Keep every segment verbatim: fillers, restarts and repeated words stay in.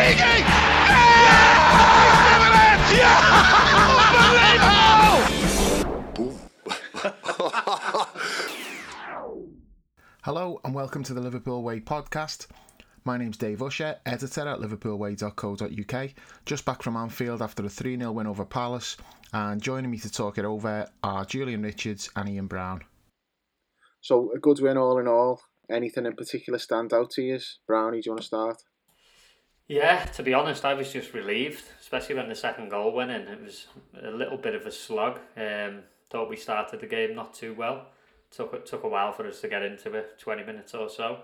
Origi! Yeah! Yeah! Unbelievable! Hello and welcome to the Liverpool Way podcast. My name's Dave Usher, editor at liverpool way dot co dot uk. Just back from Anfield after a three nil win over Palace, and joining me to talk it over are Julian Richards and Ian Brown. So, a good win all in all. Anything in particular stand out to you? Brownie, do you want to start? Yeah, to be honest, I was just relieved, especially when the second goal went in. It was a little bit of a slug. Um, thought we started the game not too well. Took it took a while for us to get into it, twenty minutes or so.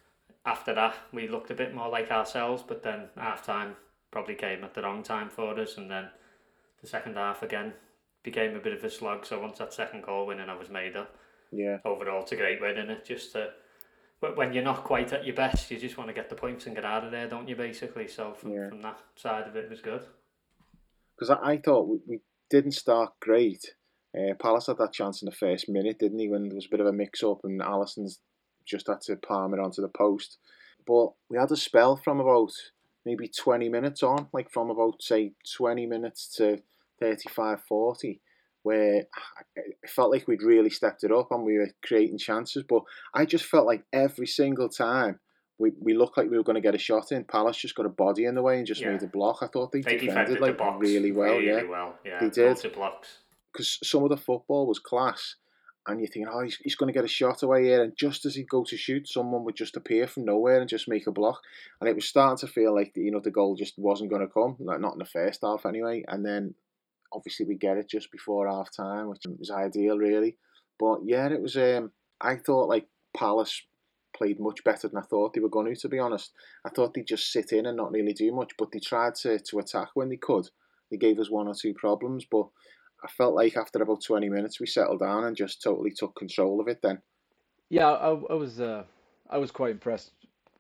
After that, we looked a bit more like ourselves, but then half time probably came at the wrong time for us, and then the second half again became a bit of a slug. So once that second goal went in, I was made up. Yeah. Overall, it's a great win, isn't it? Just to, when you're not quite at your best, you just want to get the points and get out of there, don't you, basically? So from, Yeah. from that side of it, it was good. Because I, I thought we, we didn't start great. Uh, Palace had that chance in the first minute, didn't he, when there was a bit of a mix-up and Alisson's just had to palm it onto the post. But we had a spell from about maybe twenty minutes on, like from about, say, twenty minutes to thirty-five, forty, where it felt like we'd really stepped it up and we were creating chances. But I just felt like every single time we, we looked like we were going to get a shot in, Palace just got a body in the way and just Yeah. made a block. I thought they, They defended, defended like the box really well. really yeah, well. Yeah, they did. Loads of blocks. Because some of the football was class, and you're thinking, oh, he's, he's going to get a shot away here, and just as he'd go to shoot, someone would just appear from nowhere and just make a block, and it was starting to feel like, you know, the goal just wasn't going to come, like not in the first half anyway, and then obviously we get it just before half time, which was ideal really. But yeah, it was. Um, I thought like Palace played much better than I thought they were going to. To be honest, I thought they'd just sit in and not really do much, but they tried to to attack when they could. They gave us one or two problems, but I felt like after about twenty minutes we settled down and just totally took control of it then. Yeah, I, I was uh, I was quite impressed.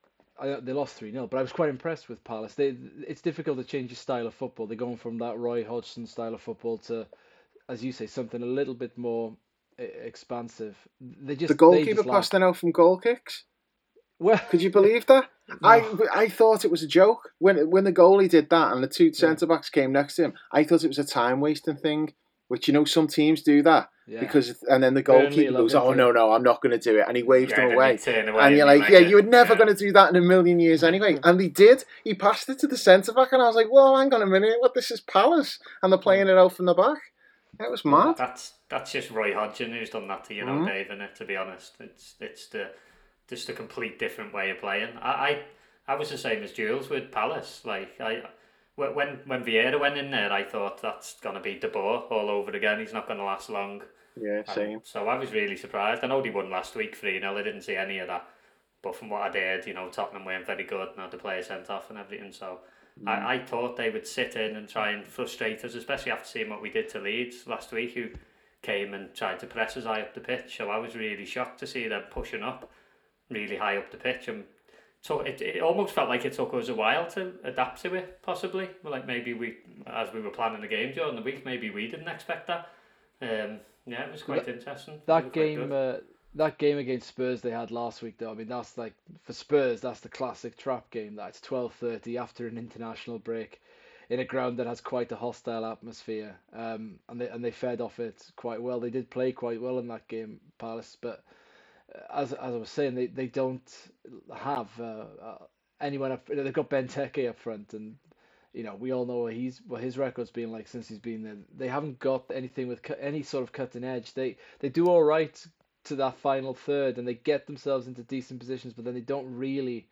I, they lost three nil, but I was quite impressed with Palace. They, it's difficult to change your style of football. They're going from that Roy Hodgson style of football to, as you say, something a little bit more uh, expansive. They just The goalkeeper just passed it out from goal kicks. Well, Could you believe that? No. I I thought it was a joke when when the goalie did that and the two centre backs came next to him. I thought it was a time wasting thing, which you know some teams do that Yeah. because and then the Burnley goalkeeper love goes, it, "Oh yeah. no no, I'm not going to do it," and he waved Yeah, them then away. you turn away And you're and like, you "Yeah, like you were it." never Yeah. going to do that in a million years anyway." And he did. He passed it to the centre back, and I was like, "Whoa, hang on a minute, what? This is Palace, and they're playing it out from the back." That was mad. That's that's just Roy Hodgson who's done that to you, know, Mhm. Dave. And to be honest, it's it's the just a complete different way of playing. I, I I was the same as Jules with Palace. Like I when when Vieira went in there, I thought that's gonna be De Boer all over again. He's not gonna last long. Yeah, same. Um, so I was really surprised. I know they won last week three nil. I didn't see any of that. But from what I did, you know, Tottenham weren't very good and had the players sent off and everything. So Mm. I, I thought they would sit in and try and frustrate us, especially after seeing what we did to Leeds last week, who came and tried to press us high up the pitch. So I was really shocked to see them pushing up really high up the pitch. And so it, it almost felt like it took us a while to adapt to it, possibly. Like maybe we, as we were planning the game during the week, maybe we didn't expect that. Um, yeah, it was quite That- interesting. It that was quite game, good. uh, that game against Spurs they had last week, though. I mean, that's like for Spurs, that's the classic trap game. That's twelve thirty after an international break, in a ground that has quite a hostile atmosphere. Um, and they and they fed off it quite well. They did play quite well in that game, Palace. But uh, as as I was saying, they they don't have uh, uh, anyone up. They've got Benteke up front, and you know we all know what he's what his record's been like since he's been there. They haven't got anything with cu- any sort of cutting edge. They they do all right to that final third, and they get themselves into decent positions, but then they don't really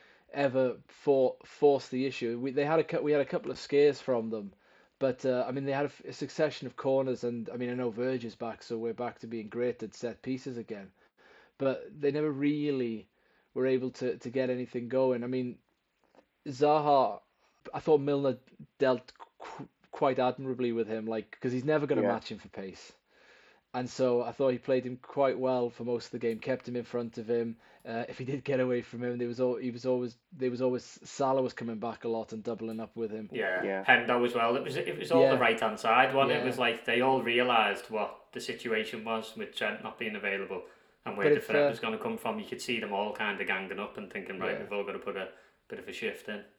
ever for force the issue. We they had a cou- we had a couple of scares from them, but uh, I mean they had a, f- a succession of corners, and I mean I know Verge is back, so we're back to being great at set pieces again, but they never really were able to to get anything going. I mean Zaha, I thought Milner dealt qu- quite admirably with him, like because he's never going to Yeah. match him for pace. And so I thought he played him quite well for most of the game, kept him in front of him. Uh, if he did get away from him, there was al- he was always there was always Salah was coming back a lot and doubling up with him. Yeah, Yeah. Hendo as well. It was it was all Yeah. the right hand side one. It Yeah. was like they all realised what the situation was with Trent not being available and where But the if, threat uh, was going to come from. You could see them all kind of ganging up and thinking, right, Yeah. we've all got to put a bit of a shift in.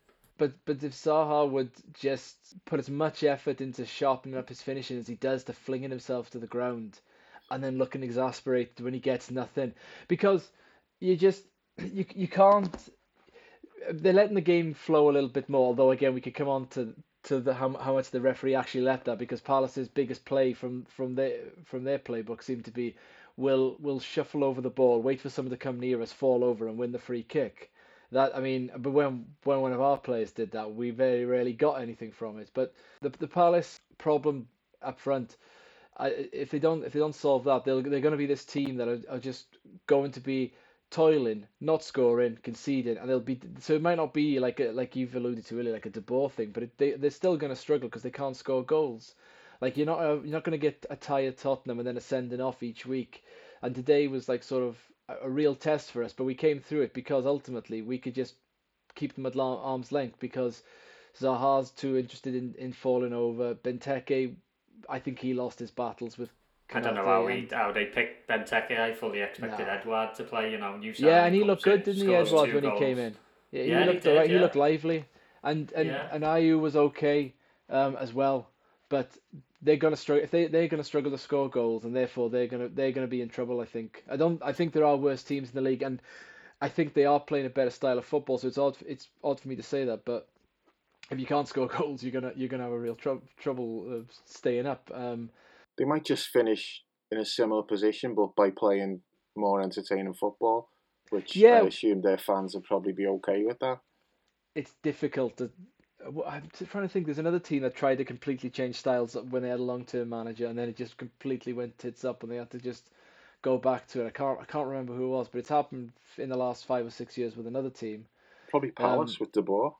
but but if Zaha would just put as much effort into sharpening up his finishing as he does to flinging himself to the ground, and then looking exasperated when he gets nothing, because you just you you can't. They're letting the game flow a little bit more. Although again, we could come on to to the how, how much the referee actually let that, because Palace's biggest play from from their from their playbook seemed to be will will shuffle over the ball, wait for someone to come near us, fall over, and win the free kick. That I mean, but when when one of our players did that, we very rarely got anything from it. But the the Palace problem up front, I, if they don't if they don't solve that, they'll they're going to be this team that are, are just going to be toiling, not scoring, conceding, and they'll be so it might not be like a, like you've alluded to earlier, like a De Boer thing, but it, they they're still going to struggle because they can't score goals. Like you're not uh, you're not going to get a tired Tottenham and then a sending off each week. And today was like sort of a, a real test for us, but we came through it because ultimately we could just keep them at arm's length, because Zaha's too interested in, in falling over. Benteke, I think he lost his battles with. I don't know how we how they picked Benteke. I fully expected No. Edouard to play. You know, new Yeah, and he comes looked good, in, didn't he, scores Edouard, two when he goals. came in? Yeah, he Yeah, he looked did, alright. He yeah. looked lively, and and Yeah. and Ayew was okay um, as well. But they're gonna struggle if they they're gonna struggle to score goals, and therefore they're gonna they're gonna be in trouble. I think. I don't. I think there are worse teams in the league, and I think they are playing a better style of football. So it's odd. It's odd for me to say that, but if you can't score goals, you're gonna you're gonna have a real tr- trouble uh, staying up. Um, They might just finish in a similar position, but by playing more entertaining football, which I yeah, assume their fans would probably be okay with that. it's difficult to. I'm trying to think. There's another team that tried to completely change styles when they had a long-term manager, and then it just completely went tits up, and they had to just go back to it. I can't I can't remember who it was, but it's happened in the last five or six years with another team. Probably Palace Um, with De Boer.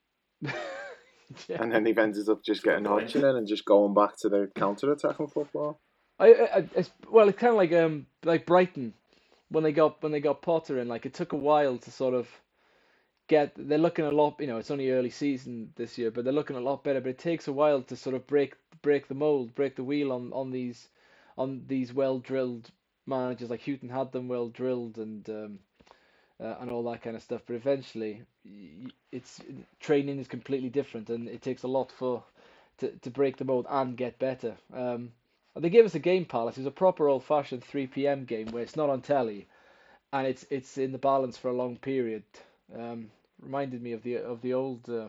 yeah. And then they've ended up just getting Good point. Hodgson in and just going back to the counter-attacking football. I, I, it's, well, it's kind of like um like Brighton when they got when they got Potter in. Like it took a while to sort of get. They're looking a lot. You know, it's only early season this year, but they're looking a lot better. But it takes a while to sort of break break the mold, break the wheel on on these on these well drilled managers. Like Houghton had them well drilled and um uh, and all that kind of stuff. But eventually, y- it's training is completely different, and it takes a lot for to to break the mold and get better. Um. And they gave us a game, Palace. It was a proper old-fashioned three p m game where it's not on telly, and it's it's in the balance for a long period. Um, reminded me of the of the old uh,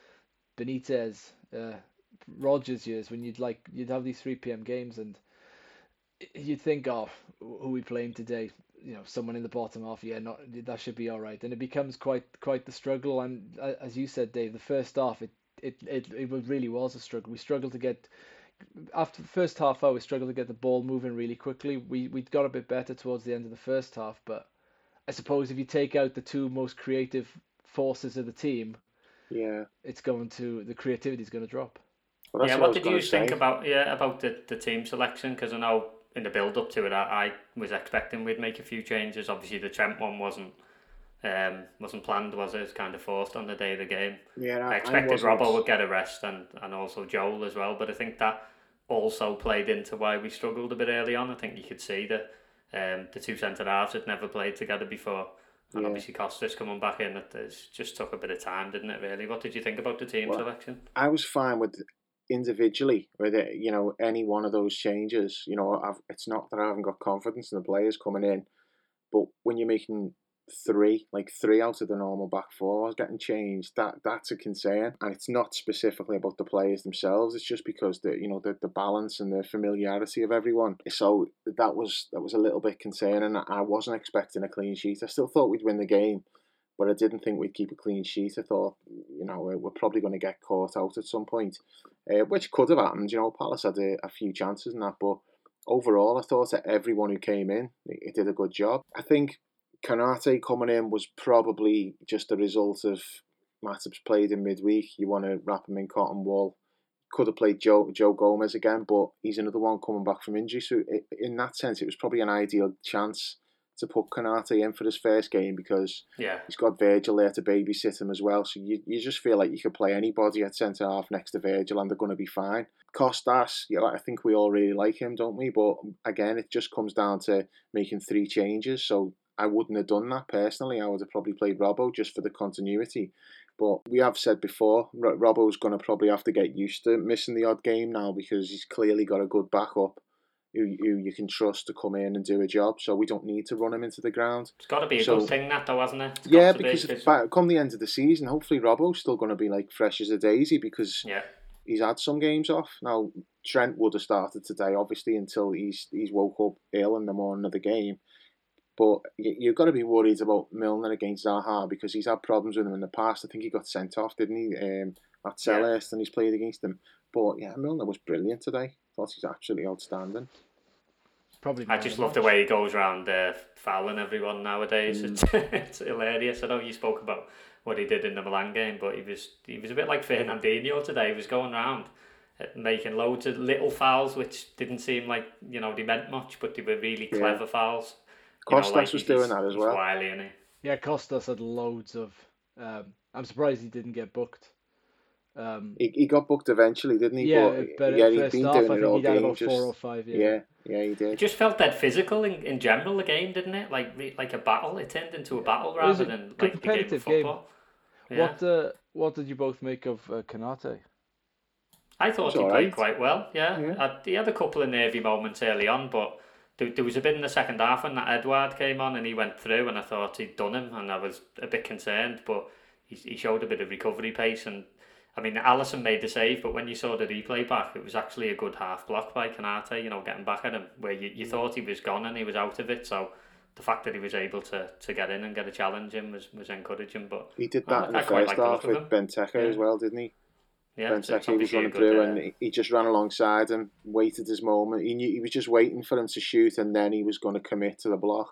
Benitez, uh, Rodgers years when you'd like you'd have these three p m games, and you'd think, oh, who are we playing today? You know, someone in the bottom half. Yeah, not that should be all right. And it becomes quite quite the struggle. And uh, as you said, Dave, the first half, it it it, it really was a struggle. We struggled to get. After the first half hour, we struggled to get the ball moving really quickly. We we got a bit better towards the end of the first half, but I suppose if you take out the two most creative forces of the team, Yeah, it's going to the creativity is going to drop. well, that's Yeah, what I what was did going you to think say. about yeah about the, the team selection? Because I know in the build up to it, I, I was expecting we'd make a few changes. Obviously, the Trent one wasn't um wasn't planned, was it? It was kind of forced on the day of the game. Yeah, I I, I expected wasn't. Robbo would get a rest and, and also Joel as well, but I think that also played into why we struggled a bit early on. I think you could see that um, the two centre halves had never played together before, and Yeah. obviously Costas coming back in, it it's just took a bit of time, didn't it? Really, what did you think about the team Well, selection? I was fine with individually with it, you know, any one of those changes. You know, I've, it's not that I haven't got confidence in the players coming in, but when you're making three, like three out of the normal back four getting changed, that that's a concern. And it's not specifically about the players themselves. It's just because the you know the, the balance and the familiarity of everyone. So that was that was a little bit concerning. I wasn't expecting a clean sheet. I still thought we'd win the game, but I didn't think we'd keep a clean sheet. I thought, you know, we're probably going to get caught out at some point, uh, which could have happened. You know, Palace had a, a few chances in that, but overall, I thought that everyone who came in, it did a good job. I think Konate coming in was probably just a result of Matip's played in midweek. You want to wrap him in cotton wool. Could have played Joe Joe Gomez again, but he's another one coming back from injury. So it, in that sense, it was probably an ideal chance to put Konate in for his first game because Yeah, he's got Virgil there to babysit him as well. So you, you just feel like you could play anybody at centre half next to Virgil and they're going to be fine. Costas, you know, I think we all really like him, don't we? But again, it just comes down to making three changes. So I wouldn't have done that personally. I would have probably played Robbo just for the continuity. But we have said before, R- Robbo's going to probably have to get used to missing the odd game now because he's clearly got a good backup who, who you can trust to come in and do a job. So we don't need to run him into the ground. It's got to be a so, good thing, that though, hasn't it? It's yeah, got to because be, if, back, come the end of the season, hopefully Robbo's still going to be like fresh as a daisy because yeah. he's had some games off. Now, Trent would have started today, obviously, until he's he's woke up ill in the morning of the game. But you've got to be worried about Milner against Zaha because he's had problems with him in the past. I think he got sent off, didn't he, um, at Selhurst, yeah. and he's played against him. But yeah, Milner was brilliant today. I thought he's absolutely outstanding. Probably. I just love the way he goes around uh, fouling everyone nowadays. Mm. It's, it's hilarious. I know you spoke about what he did in the Milan game, but he was he was a bit like Fernandinho today. He was going around making loads of little fouls, which didn't seem like, you know, they meant much, but they were really clever yeah. fouls. You Costas know, like was doing that as well. Wily, isn't he? Yeah, Costas had loads of. Um, I'm surprised he didn't get booked. Um, he he got booked eventually, didn't he? Yeah, but, but yeah, he'd been off, doing I it all he'd had game. About Just, four or five. Yeah. yeah, yeah, he did. It just felt dead physical in, in general. The game, didn't it? Like like a battle. It turned into a battle rather a than like the game of football. Game. Yeah. What uh, what did you both make of uh, Konate? I thought he played right. quite well. Yeah, yeah. I, he had a couple of nervy moments early on, but there, there was a bit in the second half when that Edouard came on and he went through, and I thought he'd done him, and I was a bit concerned, but he he showed a bit of recovery pace, and I mean Alisson made the save, but when you saw the replay back, it was actually a good half block by Konate, you know, getting back at him where you, you thought he was gone and he was out of it. So the fact that he was able to, to get in and get a challenge in was, was encouraging. But he did that I, in the I first half with him. Benteke yeah. as well, didn't he? Yeah, Benteke was running through uh, and he just ran alongside him, waited his moment. He knew he was just waiting for him to shoot, and then he was going to commit to the block.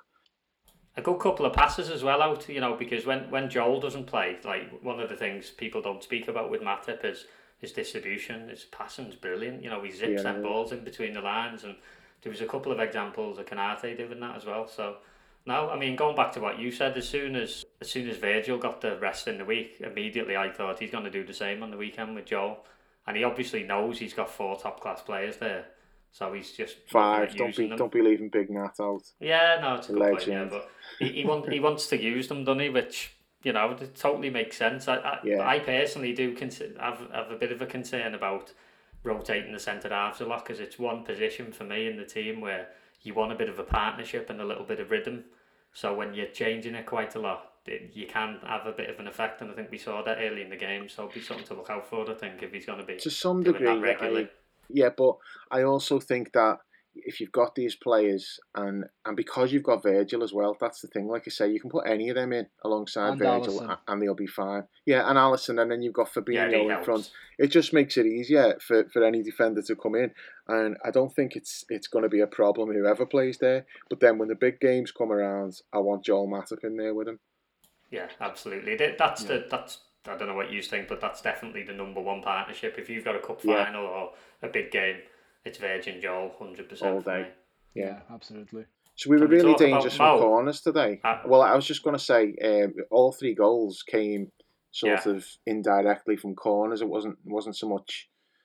A good couple of passes as well out, you know, because when, when Joel doesn't play, like one of the things people don't speak about with Matip is his distribution. His passing's brilliant. You know, he zips yeah. them balls in between the lines, and there was a couple of examples of Konate doing that as well. So. No, I mean, going back to what you said, as soon as as soon as Virgil got the rest in the week, immediately I thought he's going to do the same on the weekend with Joel. And he obviously knows he's got four top-class players there. So he's just... Five, don't be, them. don't be leaving Big Nat out. Yeah, no, it's a good point, yeah, but he, he, want, he wants to use them, doesn't he? Which, you know, it totally makes sense. I I, yeah. I personally do consider, have, have a bit of a concern about rotating the centre halves a lot, because it's one position for me in the team where you want a bit of a partnership and a little bit of rhythm. So when you're changing it quite a lot, it, you can have a bit of an effect, and I think we saw that early in the game. So it'll be something to look out for, I think, if he's going to be to some doing degree that regularly. I, yeah, but I also think that if you've got these players, and and because you've got Virgil as well, that's the thing. Like I say, you can put any of them in alongside and Virgil, Alisson. and they'll be fine. Yeah, and Alisson, and then you've got Fabinho yeah, in helps. front. It just makes it easier for, for any defender to come in, and I don't think it's it's going to be a problem whoever plays there. But then when the big games come around, I want Joel Matip in there with him. Yeah, absolutely. That's yeah. the that's. I don't know what you think, but that's definitely the number one partnership. If you've got a cup yeah. final or a big game, it's Virgin Joel, one hundred percent all day. Yeah. yeah, absolutely. So we were Can really we dangerous from Mo? corners today. Uh, well, I was just going to say, um, all three goals came sort yeah. of indirectly from corners. It wasn't wasn't so much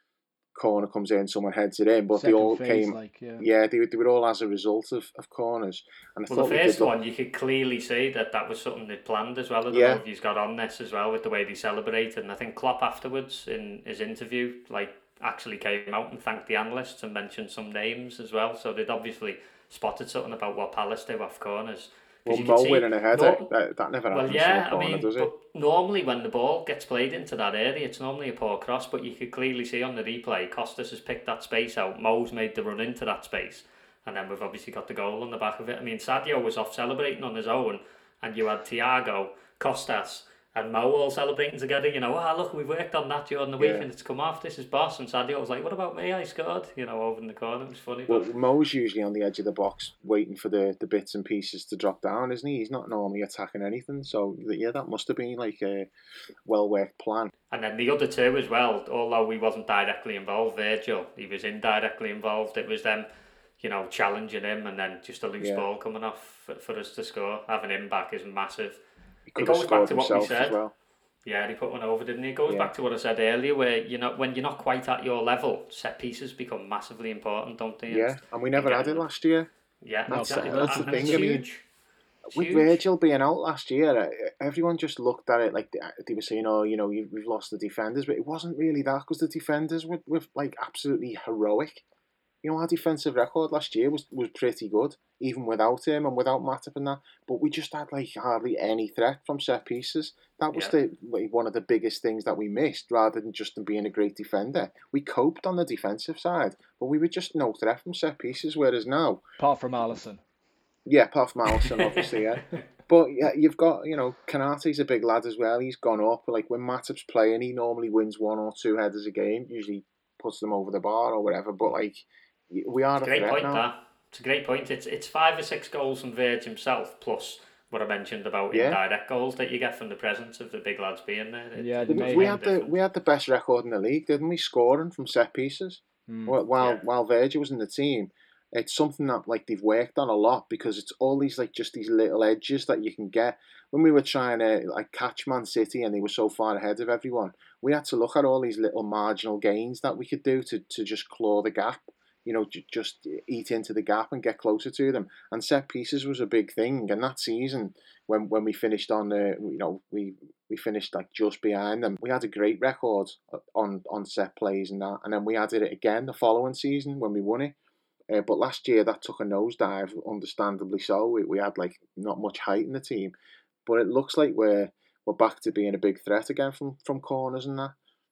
corner comes in, someone heads it in, but Second they all phase, came. Like, yeah, yeah they, they were all as a result of, of corners. And I well, thought the first we one, you could clearly see that that was something they'd planned as well. I don't Yeah. know if he's got on this as well with the way they celebrated. And I think Klopp afterwards in his interview, like, actually came out and thanked the analysts and mentioned some names as well. So they'd obviously spotted something about what Palace do off corners. Well, Mo winning a header, no, that, that never happens well, yeah, from a corner, I mean, does it? But normally when the ball gets played into that area, it's normally a poor cross, but you could clearly see on the replay, Costas has picked that space out, Mo's made the run into that space, and then we've obviously got the goal on the back of it. I mean, Sadio was off celebrating on his own, and you had Thiago, Costas, and Mo all celebrating together, you know, ah, oh, look, we've worked on that during the week Yeah. and it's come off, this is boss. And Sadio was like, what about me? I scored, you know, over in the corner. It was funny. Well, But Mo's usually on the edge of the box waiting for the, the bits and pieces to drop down, isn't he? He's not normally attacking anything. So, yeah, that must have been like a well-worked plan. And then the other two as well, although he wasn't directly involved, Virgil, he was indirectly involved. It was them, you know, challenging him and then just a loose Yeah. ball coming off for, for us to score. Having him back is massive. He could It have goes back scored to what we himself said. as well. Yeah, he put one over, didn't he? It goes Yeah. back to what I said earlier, where you know when you're not quite at your level, set pieces become massively important, don't they? Yeah, and we never had it last year. Yeah, No, exactly. that's the And thing, it's I mean, huge. with Huge. Virgil being out last year, uh, everyone just looked at it like they, they were saying, "Oh, you know, you, we've lost the defenders," but it wasn't really that because the defenders were, were like absolutely heroic. You know, our defensive record last year was, was pretty good, even without him and without Matip and that. But we just had like hardly any threat from set pieces. That was Yeah. the like, one of the biggest things that we missed, rather than just being a great defender. We coped on the defensive side, but we were just no threat from set pieces. Whereas now, Apart from Alisson. yeah, apart from Alisson, obviously, yeah. But yeah, you've got, you know, Kanate's a big lad as well. He's gone up. Like when Matip's playing, he normally wins one or two headers a game. Usually puts them over the bar or whatever. But like, we are It's a a great threat point, now. that. It's a great point. It's it's five or six goals from Verge himself, plus what I mentioned about Yeah. indirect goals that you get from the presence of the big lads being there. It- Yeah, the We, Mayhem we had the different. we had the best record in the league, didn't we? Scoring from set pieces. Hmm. While while, Yeah. while Virgil was in the team, it's something that like they've worked on a lot because it's all these like just these little edges that you can get. When we were trying to like catch Man City and they were so far ahead of everyone, we had to look at all these little marginal gains that we could do to to just claw the gap. You know, j- just eat into the gap and get closer to them. And set pieces was a big thing. And that season, when when we finished on the, you know, we we finished like just behind them. We had a great record on on set plays and that, and then we added it again the following season when we won it. Uh, but last year that took a nosedive, understandably so. We, we had like not much height in the team, but it looks like we're we're back to being a big threat again from from corners and that.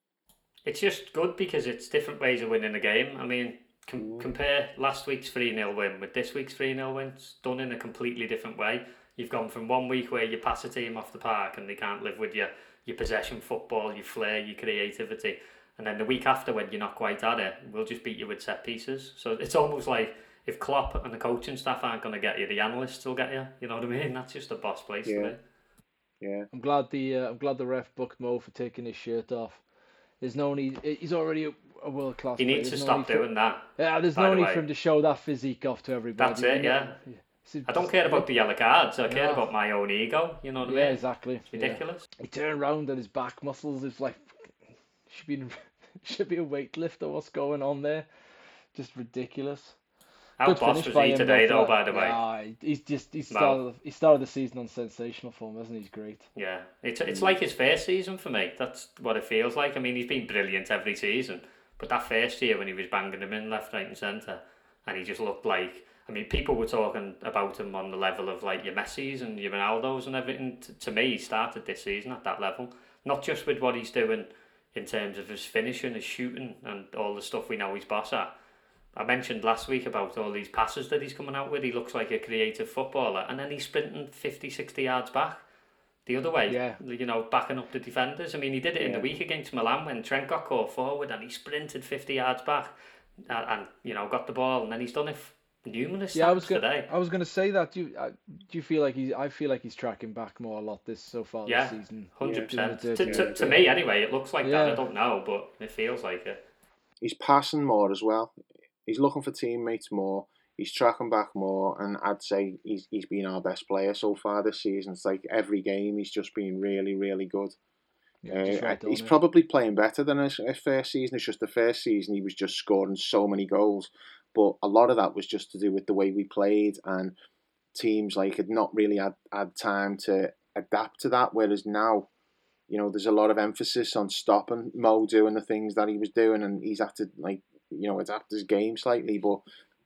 It's just good because it's different ways of winning a game. I mean, com- compare last week's three nil win with this week's three nil win. It's done in a completely different way. You've gone from one week where you pass a team off the park and they can't live with your, your possession football, your flair, your creativity. And then the week after, when you're not quite at it, we'll just beat you with set pieces. So it's almost like if Klopp and the coaching staff aren't going to get you, the analysts will get you. You know what I mean? That's just a boss place Yeah. to be. Yeah. I'm glad the uh, I'm glad the ref booked Mo for taking his shirt off. There's no need. He's already a, a world class. He needs to stop doing that. Yeah, there's by no the need way. for him to show that physique off to everybody. That's it, You know? yeah. It's- I don't care about the yellow cards. I care No. about my own ego. You know what I Yeah, mean? exactly. It's ridiculous. Yeah. He turned around and his back muscles is like should be should be a weightlifter. What's going on there? Just ridiculous. How Good boss finish was by he him, today, for though, that. by the way? Yeah, he's just he Wow. started he started the season on sensational form, hasn't he? He's great. Yeah, it's it's like his first season for me. That's what it feels like. I mean, he's been brilliant every season, but that first year when he was banging them in left, right, and centre, and he just looked like. I mean, people were talking about him on the level of like your Messis and your Ronaldos and everything. T- to me, he started this season at that level, not just with what he's doing in terms of his finishing, his shooting, and all the stuff we know he's boss at. I mentioned last week about all these passes that he's coming out with. He looks like a creative footballer, and then he's sprinting fifty, sixty yards back the other way, Yeah. you know, backing up the defenders. I mean, he did it in Yeah. the week against Milan when Trent got caught forward and he sprinted fifty yards back and, and you know, got the ball, and then he's done it f- numerous Yeah, I was times gonna today. I was gonna say that. Do you uh, do you feel like he's? I feel like he's tracking back more a lot this so far Yeah, this season. Hundred Doing the percent. dirty To, to, work. to me, anyway, it looks like that. Yeah. I don't know, but it feels like it. He's passing more as well. He's looking for teammates more. He's tracking back more, and I'd say he's he's been our best player so far this season. It's like every game he's just been really, really good. Yeah, just Uh, right on he's it. probably playing better than his, his first season. It's just the first season he was just scoring so many goals, but a lot of that was just to do with the way we played, and teams like had not really had, had time to adapt to that. Whereas now, you know, there's a lot of emphasis on stopping Mo doing the things that he was doing, and he's had to like you know adapt his game slightly. But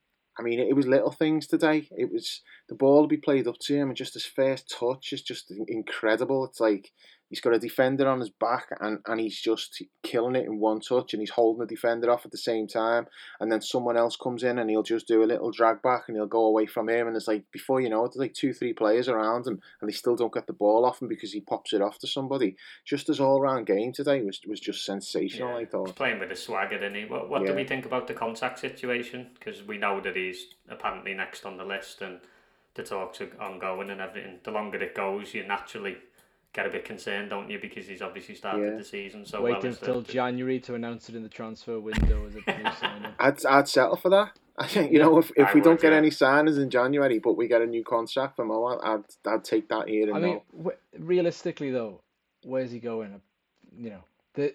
I mean, it was little things today. It was the ball to be played up to him, and just his first touch is just incredible. It's like he's got a defender on his back, and, and he's just killing it in one touch, and he's holding the defender off at the same time. And then someone else comes in, and he'll just do a little drag back, and he'll go away from him. And it's like, before you know it, there's like two, three players around him, and they still don't get the ball off him because he pops it off to somebody. Just his all-round game today was was just sensational, I He's thought. playing with a swagger, didn't he? What, what do Yeah. we think about the contact situation? Because we know that he's apparently next on the list and the talks are ongoing and everything. The longer it goes, you naturally get a bit concerned, don't you? Because he's obviously started Yeah. the season so Wait well. as until the, January to announce it in the transfer window as a new signing. I'd I'd settle for that. I think you know if, if I we don't would, get yeah. any signings in January, but we get a new contract from Mo, I'd I'd take that here and I mean, now. w- realistically though, where's he going? You know, the.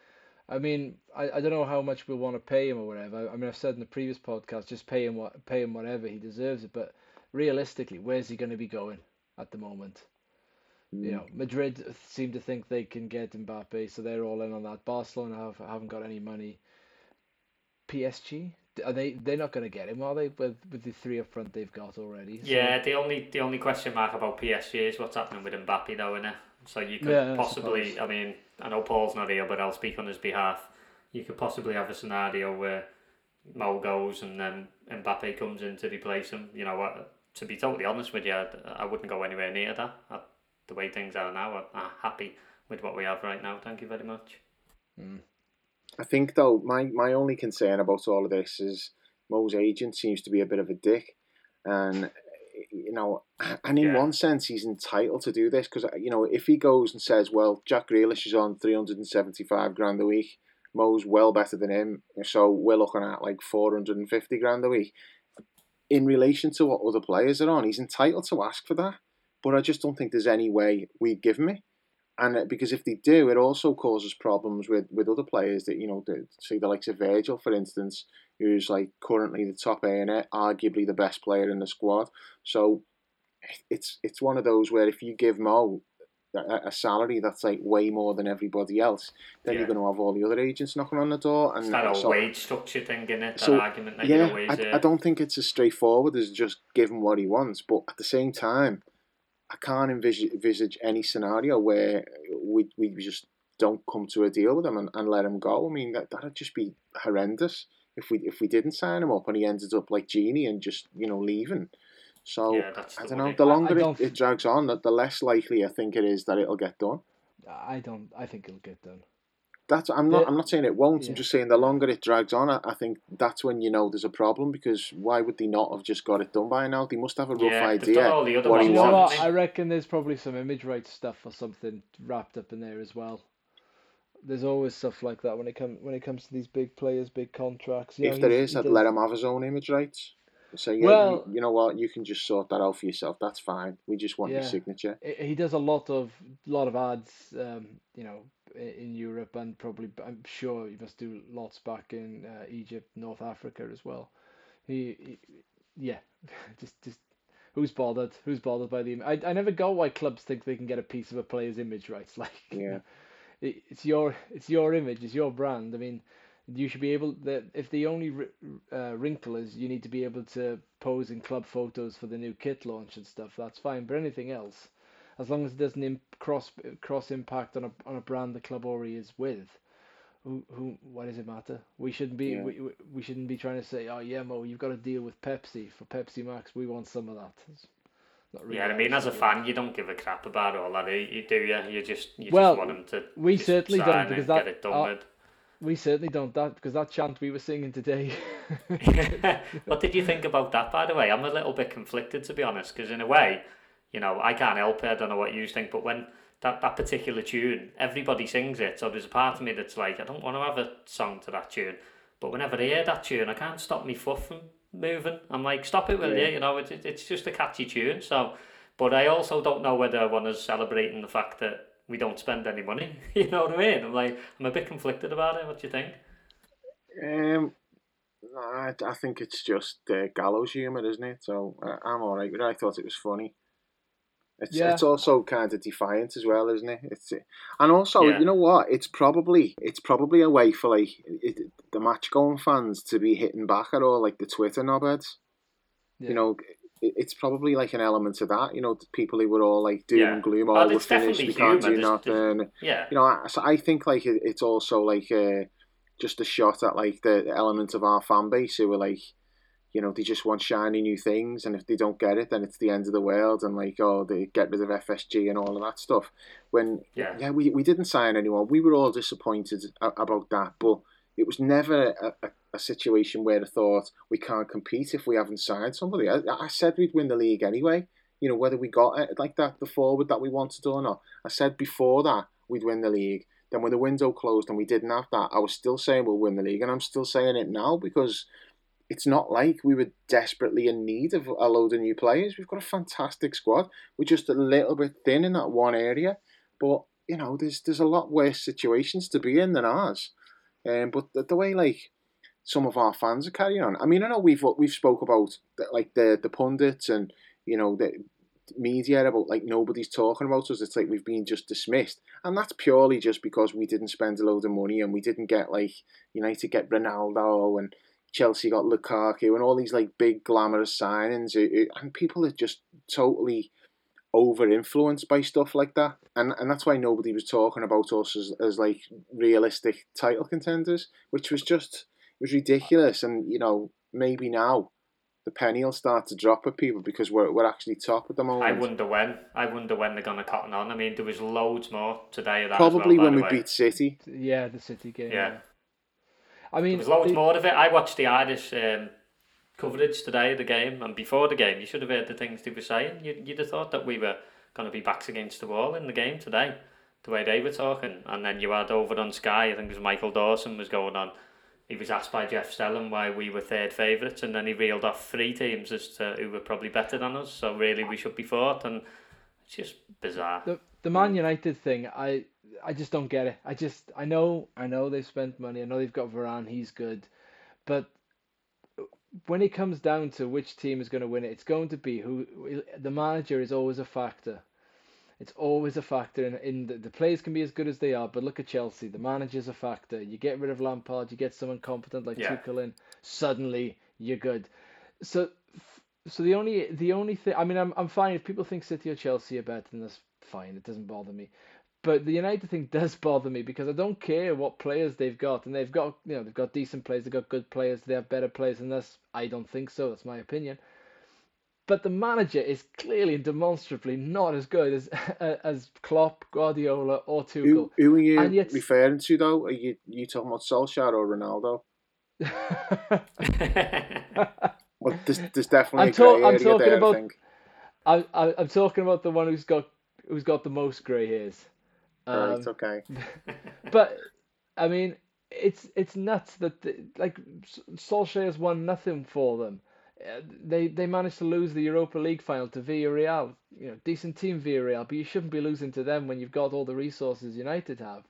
I mean, I, I don't know how much we'll want to pay him or whatever. I mean, I've said in the previous podcast, just pay him what pay him whatever he deserves it. But realistically, where's he going to be going? at the moment. Mm. You know, Madrid seem to think they can get Mbappe, so they're all in on that. Barcelona have haven't got any money. P S G, are they? They're not going to get him, are they? With with the three up front they've got already. So. Yeah, the only the only question mark about P S G is what's happening with Mbappe, though, innit? So you could Yeah, I possibly, suppose. I mean, I know Paul's not here, but I'll speak on his behalf. You could possibly have a scenario where Mo goes and then Mbappe comes in to replace him. You know what? To be totally honest with you, I, I wouldn't go anywhere near that. I, the way things are now, I'm happy with what we have right now. Thank you very much. Mm. I think though my, my only concern about all of this is Mo's agent seems to be a bit of a dick, and you know, and in Yeah. one sense he's entitled to do this because you know if he goes and says, well, Jack Grealish is on three hundred and seventy five grand a week, Mo's well better than him, so we're looking at like four hundred and fifty grand a week. In relation to what other players are on, he's entitled to ask for that, but I just don't think there's any way we'd give him it. And because if they do, it also causes problems with, with other players that, you know, the, say the likes of Virgil, for instance, who's like currently the top earner, arguably the best player in the squad. So it's it's one of those where if you give Mo a, a salary that's like way more than everybody else, then Yeah. you're going to have all the other agents knocking on the door. And It's that old so, wage structure thing, innit? That so, argument that yeah, you always I, hear. I don't think it's as straightforward as just give him what he wants. But at the same time, I can't envisage, envisage any scenario where we we just don't come to a deal with him and, and let him go. I mean, that that'd just be horrendous if we if we didn't sign him up and he ended up like Genie and just, you know, leaving. So Yeah, that's I the don't know. worry. The I- I longer it, don't- it drags on, the, the less likely I think it is that it'll get done. I don't. I think it'll get done. That's I'm not The- I'm not saying it won't. yeah, I'm just saying the yeah. longer it drags on, I, I think that's when you know there's a problem, because why would they not have just got it done by now? They must have a rough Yeah, they've idea done all the other what Do he you ones, know haven't what? wants. they? I reckon there's probably some image rights stuff or something wrapped up in there as well. There's always stuff like that when it come when it comes to these big players, big contracts. You know, If there he's- is, he I'd does- let him have his own image rights. Say, yeah, Well- you, you know what, you can just sort that out for yourself. That's fine. We just want your Yeah. signature. he he does a lot of lot of ads, um, you know, i- in Europe, and probably I'm sure he must do lots back in uh, Egypt, North Africa as well. He, he yeah, just just who's bothered? Who's bothered by the? im- I I never got why clubs think they can get a piece of a player's image rights. Like, Yeah. it, it's your it's your image, it's your brand. I mean, you should be able that if the only ri- uh, wrinkle is you need to be able to pose in club photos for the new kit launch and stuff. That's fine, but anything else, as long as it doesn't imp- cross cross impact on a on a brand the club already is with, who who why does it matter? We shouldn't be Yeah. we, we we shouldn't be trying to say, oh yeah, Mo, you've got to deal with Pepsi for Pepsi Max. We want some of that. It's not really Yeah, I how mean, it as a should work. fan, you don't give a crap about all that, you, you do you? You just you Well, just want them to we just certainly don't, sign because and that- get it done uh, with. We certainly don't that because that chant we were singing today. What did you think about that, by the way? I'm a little bit conflicted, to be honest, because in a way, you know, I can't help it. I don't know what you think, but when that, that particular tune, everybody sings it, so there's a part of me that's like, I don't want to have a song to that tune. But whenever I hear that tune, I can't stop me foot from moving. I'm like, stop it, will Yeah. you? You know, it, it, it's just a catchy tune. So, but I also don't know whether one is celebrating the fact that we don't spend any money. You know what I mean? I'm like, I'm a bit conflicted about it. What do you think? Um, I, I think it's just uh, gallows humour, isn't it? So uh, I'm all right with it. I thought it was funny. It's Yeah. it's also kind of defiant as well, isn't it? It's and also, Yeah. you know what? It's probably it's probably a way for like it, the match going fans to be hitting back at all like the Twitter knobheads. Yeah. You know, it, it's probably like an element of that. You know, the people who were all like doom Yeah. and gloom. Oh, Oh, we're it's finished. definitely We can't humour. do There's- nothing. Yeah. You know, I, so I think like it, it's also like uh, just a shot at like the element of our fan base who are like, you know, they just want shiny new things, and if they don't get it, then it's the end of the world, and like, oh, they get rid of F S G and all of that stuff. When Yeah. yeah, we we didn't sign anyone. We were all disappointed a- about that, but it was never a, a, a situation where I thought we can't compete if we haven't signed somebody. I, I said we'd win the league anyway. You know, whether we got it like that, the forward that we wanted or not. I said before that we'd win the league. Then when the window closed and we didn't have that, I was still saying we'll win the league, and I'm still saying it now because it's not like we were desperately in need of a load of new players. We've got a fantastic squad. We're just a little bit thin in that one area. But, you know, there's there's a lot worse situations to be in than ours. Um, but the, the way, like, some of our fans are carrying on. I mean, I know we've we've spoke about, like, the, the pundits and, you know, the, media about like nobody's talking about us. It's like we've been just dismissed, and that's purely just because we didn't spend a load of money and we didn't get like United get Ronaldo and Chelsea got Lukaku and all these like big glamorous signings, and people are just totally over influenced by stuff like that, and and that's why nobody was talking about us as, as like realistic title contenders, which was just it was ridiculous. And you know, maybe now the penny will start to drop at people because we're we're actually top at the moment. I wonder when. I wonder when they're gonna cotton on. I mean, there was loads more today of that. Probably as well, when we way. beat City. Yeah, the City game. Yeah. yeah. I mean, there was loads the, more of it. I watched the Irish um, coverage today of the game, and before the game, you should have heard the things they were saying. You, you'd have thought that we were going to be backs against the wall in the game today, the way they were talking. And then you had over on Sky, I think it was Michael Dawson was going on. He was asked by Jeff Stelling why we were third favourites, and then he reeled off three teams as to who were probably better than us. So really, we should be fourth, and it's just bizarre. The the Man United thing, I I just don't get it. I just I know I know they've spent money. I know they've got Varane. He's good, but when it comes down to which team is going to win it, it's going to be who the manager is always a factor. It's always a factor, in, in the, the players can be as good as they are, but look at Chelsea. The manager's a factor. You get rid of Lampard, you get someone competent like Yeah. Tuchel in, suddenly you're good. So, so the only the only thing, I mean, I'm I'm fine if people think City or Chelsea are better than us. Fine, it doesn't bother me. But the United thing does bother me because I don't care what players they've got, and they've got you know they've got decent players, they've got good players, they have better players than us. I don't think so. That's my opinion. But the manager is clearly and demonstrably not as good as as Klopp, Guardiola, or Tuchel. Who, who are you And yet- referring to though? Are you you talking about Solskjaer or Ronaldo? Well, there's, there's definitely I'm a talk- grey I'm area talking there, about- I think. I, I I'm talking about the one who's got who's got the most grey hairs. Um, Right, okay. But I mean, it's it's nuts that the, like Solskjaer's won nothing for them. Uh, They they managed to lose the Europa League final to Villarreal. You know, decent team Villarreal, but you shouldn't be losing to them when you've got all the resources United have.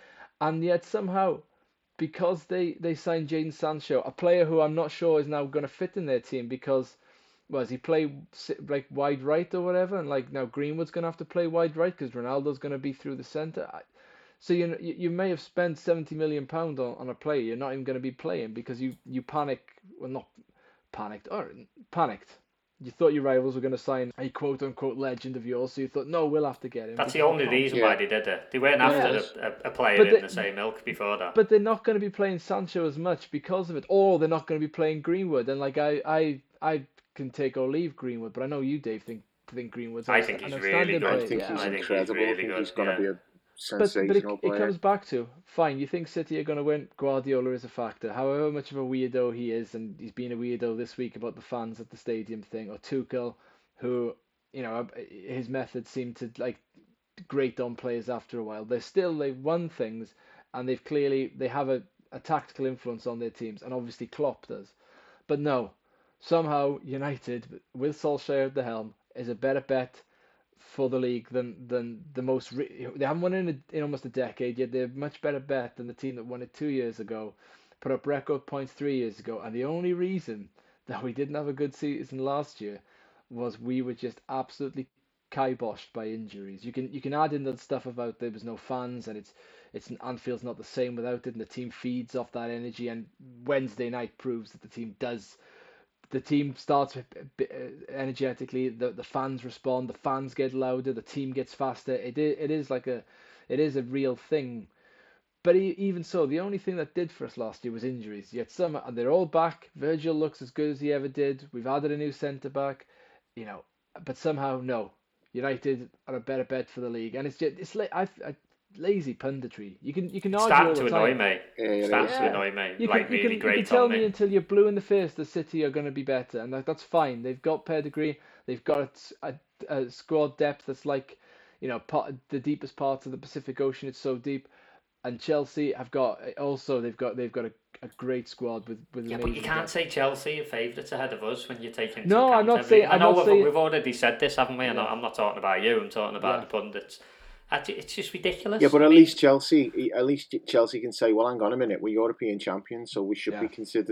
And yet somehow, because they they signed Jadon Sancho, a player who I'm not sure is now going to fit in their team because, well, does he play si- like wide right or whatever? And like now Greenwood's going to have to play wide right because Ronaldo's going to be through the centre. I- So you you you may have spent seventy million pound on, on a player you're not even going to be playing because you you panic well not panicked or panicked. You thought your rivals were going to sign a quote unquote legend of yours, so you thought no, we'll have to get him. That's the because only we can't." reason Yeah. why they did it. They weren't Yeah. after a, a, a player But in they- the same ilk before that. But they're not going to be playing Sancho as much because of it, or they're not going to be playing Greenwood. And like I I I can take or leave Greenwood, but I know you, Dave, think think Greenwood's. I an think he's outstanding really good. I player, think yeah. he's I think he's incredible. I really think good, he's going to yeah. be a But, but it, sensational it player. comes back to, fine, you think City are going to win, Guardiola is a factor. However much of a weirdo he is, and he's been a weirdo this week about the fans at the stadium thing, or Tuchel, who, you know, his methods seem to, like, grate on players after a while. They're still, they've won things, and they've clearly, they have a, a tactical influence on their teams, and obviously Klopp does. But no, somehow United, with Solskjaer at the helm, is a better bet for the league than than the most re- they haven't won in, a, in almost a decade yet. They're a much better bet than the team that won it two years ago, put up record points three years ago, and the only reason that we didn't have a good season last year was we were just absolutely kiboshed by injuries. You can you can add in the stuff about there was no fans and it's it's Anfield's not the same without it, and the team feeds off that energy, and Wednesday night proves that the team does. The team starts energetically. The the fans respond. The fans get louder. The team gets faster. It is, it is like a, it is a real thing. But even so, the only thing that did for us last year was injuries. Yet some, and they're all back. Virgil looks as good as he ever did. We've added a new centre back, you know. But somehow, no, United are a better bet for the league, and it's just it's like I. I lazy punditry. You can you can argue all Starting the to annoy time. me. Yeah, it Starting is. to Yeah. annoy me. You like can, you really can, great you can tell on me me. until you're blue in the face the City are going to be better, and that, that's fine. They've got pedigree. They've got a, a squad depth that's like, you know, part, the deepest parts of the Pacific Ocean. It's so deep. And Chelsea have got also they've got they've got a, a great squad with with Yeah, but amazing you can't depth. say Chelsea are favourites ahead of us when you're taking into No, account I'm not everything. saying- I I'm know not we've, saying- we've already said this, haven't we? I'm, Yeah. not, I'm not talking about you. I'm talking about Yeah. the pundits. Actually, It's just ridiculous. Yeah, but I at mean, least Chelsea, at least Chelsea can say, "Well, hang on a minute, we're European champions, so we should be Yeah. considered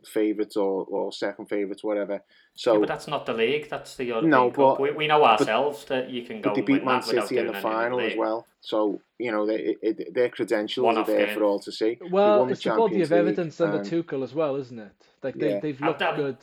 favourites or, or second favourites, whatever. So yeah, but that's not the league. That's the European no, Cup. but We, we know ourselves that you can go but they and beat win Man that without City in doing the anything in the final as league. well. So you know, they, it, it, their credentials are One-off there game. for all to see. They Well, won the it's the body Champions of League, evidence under and Tuchel as well, isn't it? Like they Yeah. they've I've looked done- good.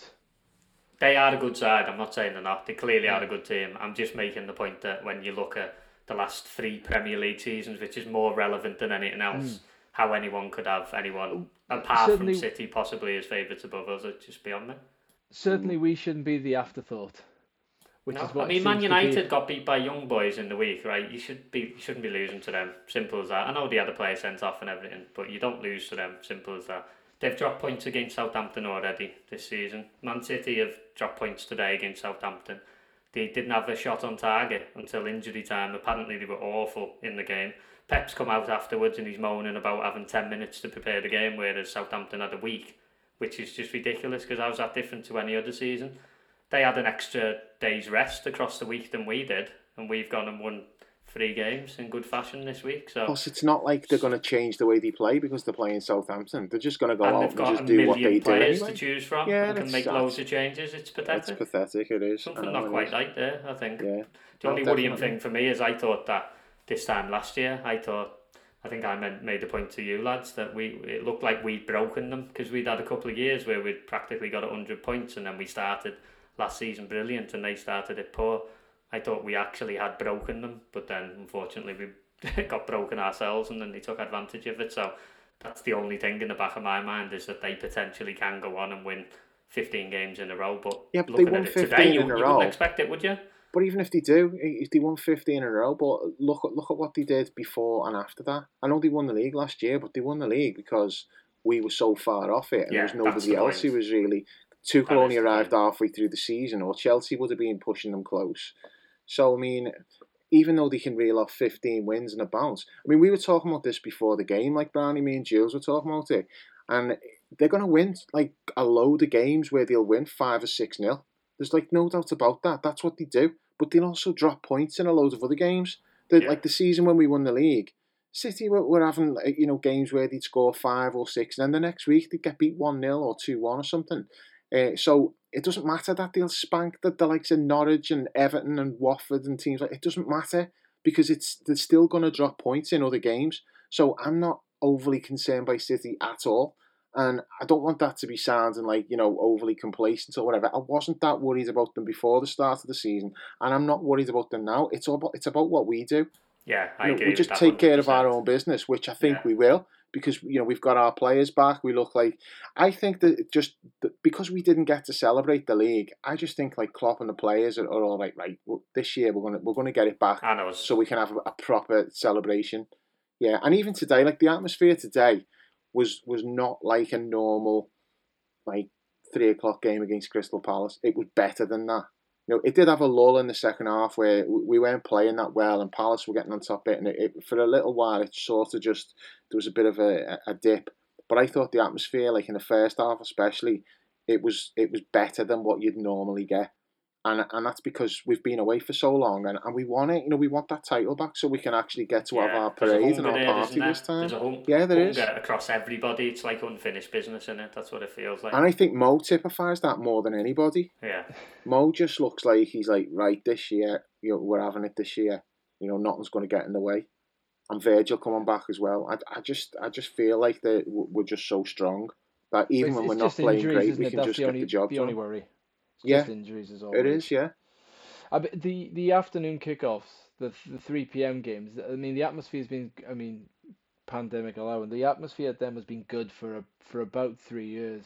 They are a good side. I'm not saying they're not. They clearly are Yeah. a good team. I'm just making the point that when you look at the last three Premier League seasons, which is more relevant than anything else, how anyone could have anyone apart Certainly- from City possibly as favourites above us, it's just beyond me. Certainly, we shouldn't be the afterthought. Which No, is what I it mean, Man seems to be. United got beat by Young Boys in the week, right? You should be, you shouldn't be losing to them. Simple as that. I know they had a player sent off and everything, but you don't lose to them. Simple as that. They've dropped points against Southampton already this season. Man City have dropped points today against Southampton. They didn't have a shot on target until injury time. Apparently, they were awful in the game. Pep's come out afterwards and he's moaning about having ten minutes to prepare the game, whereas Southampton had a week, which is just ridiculous because how's that different to any other season? They had an extra day's rest across the week than we did, and we've gone and won three games in good fashion this week. So plus it's not like they're going to change the way they play because they're playing Southampton. They're just going to go and out they've and got just a do what they million do players anyway. to choose from Yeah, and can that's- make that's- loads of changes. It's pathetic. It's pathetic. It is. I Something know not it quite is. right there, I think. Yeah. The No, only worrying definitely. thing for me is I thought that this time last year, I thought, I think I meant, made the point to you lads that we it looked like we'd broken them because we'd had a couple of years where we'd practically got one hundred points and then we started last season brilliant and they started it poor. I thought we actually had broken them, but then unfortunately we got broken ourselves and then they took advantage of it. So that's the only thing in the back of my mind is that they potentially can go on and win fifteen games in a row. But Yeah, but they looking won at it today, fifteen you, in a you row. wouldn't expect it, would you? But even if they do, if they won fifteen in a row, but look at look at what they did before and after that. I know they won the league last year, but they won the league because we were so far off it, and Yeah, there was that's nobody the else point. who was really. Tuchel That is only the arrived point. halfway through the season, or Chelsea would have been pushing them close. So I mean, even though they can reel off fifteen wins in a bounce, I mean, we were talking about this before the game, like Brownie, me and Jules were talking about it, and they're going to win like a load of games where they'll win five or six nil. There's like no doubt about that. That's what they do. But they'll also drop points in a load of other games. The, Yeah. Like the season when we won the league, City were, were having like, you know games where they'd score five or six, and then the next week they'd get beat one nil or two one or something. Uh, so it doesn't matter that they'll spank the, the likes of Norwich and Everton and Watford and teams like it doesn't matter because it's they're still going to drop points in other games. So I'm not overly concerned by City at all. And I don't want that to be sounding like, you know, overly complacent or whatever. I wasn't that worried about them before the start of the season, and I'm not worried about them now. It's all about, it's about what we do. Yeah, I You know, agree. we with just that take care of our one hundred percent. own business, which I think Yeah. we will, because you know we've got our players back. We look like I think that it just that because we didn't get to celebrate the league, I just think like Klopp and the players are, are all like, right, well, this year we're gonna we're gonna get it back I know. so we can have a, a proper celebration. Yeah, and even today, like the atmosphere today was was not like a normal like three o'clock game against Crystal Palace. It was better than that. You know, it did have a lull in the second half where we weren't playing that well, and Palace were getting on top of it. And it, it, for a little while, it sort of just there was a bit of a, a dip. But I thought the atmosphere, like in the first half especially, it was it was better than what you'd normally get. And and that's because we've been away for so long, and, and we want it. You know, we want that title back so we can actually get to have Yeah, our there's a parade and hunger our there, party isn't this there? time. There's a hum- Yeah, there is. hunger across everybody. It's like unfinished business, in it? That's what it feels like. And I think Mo typifies that more than anybody. Yeah, Mo just looks like he's like, right, this year, you know, we're having it this year. You know, nothing's going to get in the way. And Virgil coming back as well. I, I just I just feel like that we're just so strong that even It's, when it's we're not just playing injuries, great, isn't we it? can That's just the get only the job the done. only worry. It's Yeah. just injuries as always. It is, yeah. I bet the the afternoon kickoffs, the the three p m games. I mean, the atmosphere's been. I mean, pandemic allowing, the atmosphere at them has been good for a, for about three years.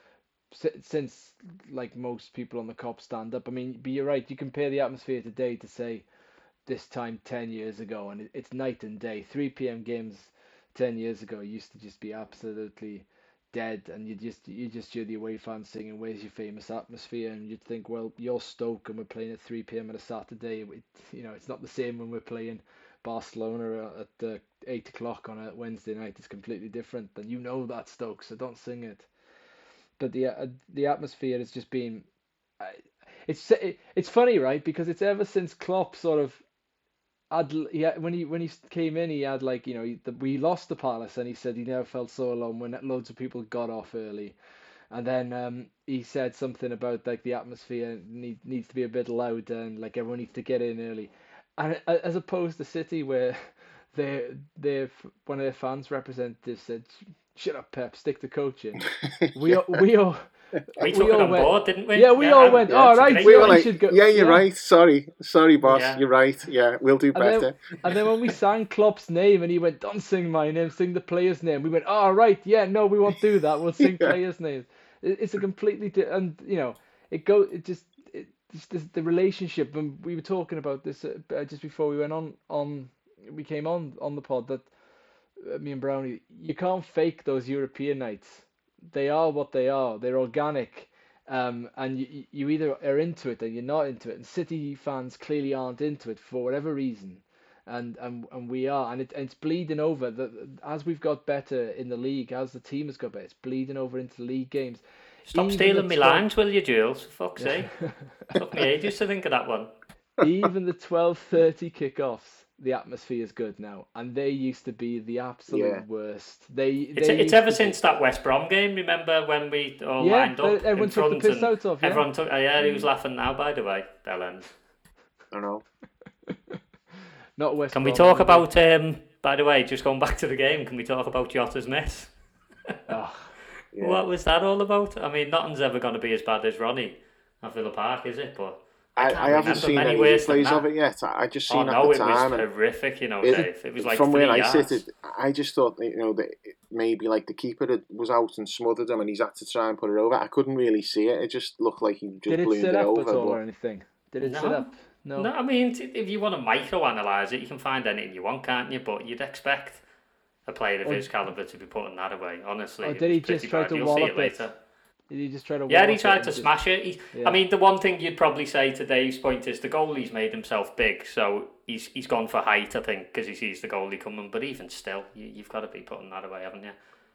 Si- Since like most people on the cop stand up. I mean, but you're right. You compare the atmosphere today to say this time ten years ago, and it, it's night and day. three p m games ten years ago used to just be absolutely dead, and you just you just hear the away fans singing "Where's your famous atmosphere?" and you'd think, well, you're Stoke and we're playing at three p m on a Saturday. It, you know, it's not the same when we're playing Barcelona at uh, eight o'clock on a Wednesday night. It's completely different, and you know that, Stoke, so don't sing it. But the uh, the atmosphere has just been. Uh, it's it, it's funny, right? Because it's ever since Klopp sort of had yeah when he when he came in, he had like you know he, the, we lost the Palace, and he said he never felt so alone when loads of people got off early. And then um, he said something about like the atmosphere need, needs to be a bit louder and like everyone needs to get in early. And a- as opposed to City, where their their one of their fans representatives said, "Shut up, Pep, stick to coaching." We yeah. all, we all We we took it all on went, board, didn't we? yeah, we Yeah, all I, went, Yeah. all it's a right, great We yeah, were he like, should go. yeah, you're Yeah. right. Sorry, sorry, boss. Yeah. You're right. Yeah, we'll do And then, better. and then when we sang Klopp's name and he went, "Don't sing my name, sing the player's name." We went, "All right, yeah, no, we won't do that. We'll sing Yeah. players' names." It, it's a completely di- and you know it go it just it just the, the relationship. And we were talking about this uh, just before we went on on we came on on the pod that uh, me and Brownie, you can't fake those European nights. They are what they are. They're organic. Um, and you, you either are into it or you're not into it. And City fans clearly aren't into it for whatever reason. And and, and we are. And, it, and it's bleeding over. That as we've got better in the league, as the team has got better, it's bleeding over into league games. Stop Even stealing the me twelve lines, will you, Jules? For fuck's sake. Took me ages to think of that one. Even the twelve thirty kickoffs, the atmosphere is good now. And they used to be the absolute Yeah. worst. They, It's, they it's used ever to since that West Brom game, remember when we all Yeah, lined up they- everyone in took the front piss and out of, yeah. everyone took, oh, yeah, he was laughing now, by the way, Bellend. I know. be not West Can we Brom, talk maybe. about, um, by the way, just going back to the game, can we talk about Jota's miss? Oh, Yeah. What was that all about? I mean, nothing's ever going to be as bad as Ronnie at Villa Park, is it? But I, I, can't I haven't remember seen many any worse than replays that. of it yet. I I just Oh seen no, at it the was time. and horrific, you know, it- Dave. It was like from three where I yards. sit, it, I just thought you know that it- maybe like the keeper had- was out and smothered him, and he's had to try and put it over. I couldn't really see it. It just looked like he just did it ballooned sit it up over. at all but or anything? Did it sit No. up? No. No, I mean, t- if you want to micro-analyse it, you can find anything you want, can't you? But you'd expect a player of Or- his calibre to be putting that away, honestly. Or it did was he pretty just try bad. to You'll see wallop it it? later. Did he just try to? Yeah, wallop he it tried and to just- smash it. He, Yeah. I mean, the one thing you'd probably say to Dave's point is the goalie's made himself big, so he's he's gone for height, I think, because he sees the goalie coming. But even still, you, you've got to be putting that away, haven't you?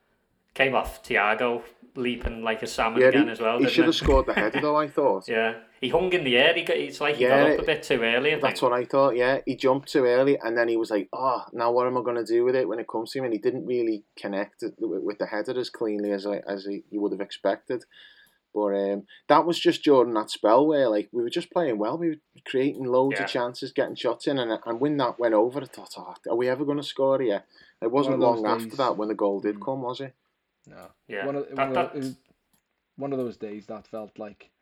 Came off Thiago leaping like a salmon yeah, again he, as well. he didn't should he? have scored the header though. I thought. Yeah, he hung in the air. He got, it's like he Yeah, got up a bit too early. I That's think. what I thought. Yeah, he jumped too early, and then he was like, "Oh, now what am I going to do with it when it comes to him?" And he didn't really connect it with with the header as cleanly as I, as he, you would have expected. But um, that was just during that spell where like we were just playing well. We were creating loads Yeah. of chances, getting shots in, and and when that went over, I thought, "Oh, are we ever going to score here?" It wasn't One of those long after days. that when the goal did Mm. come, was it? No. Yeah, One of, that- one, of, that- it was one of those days that felt like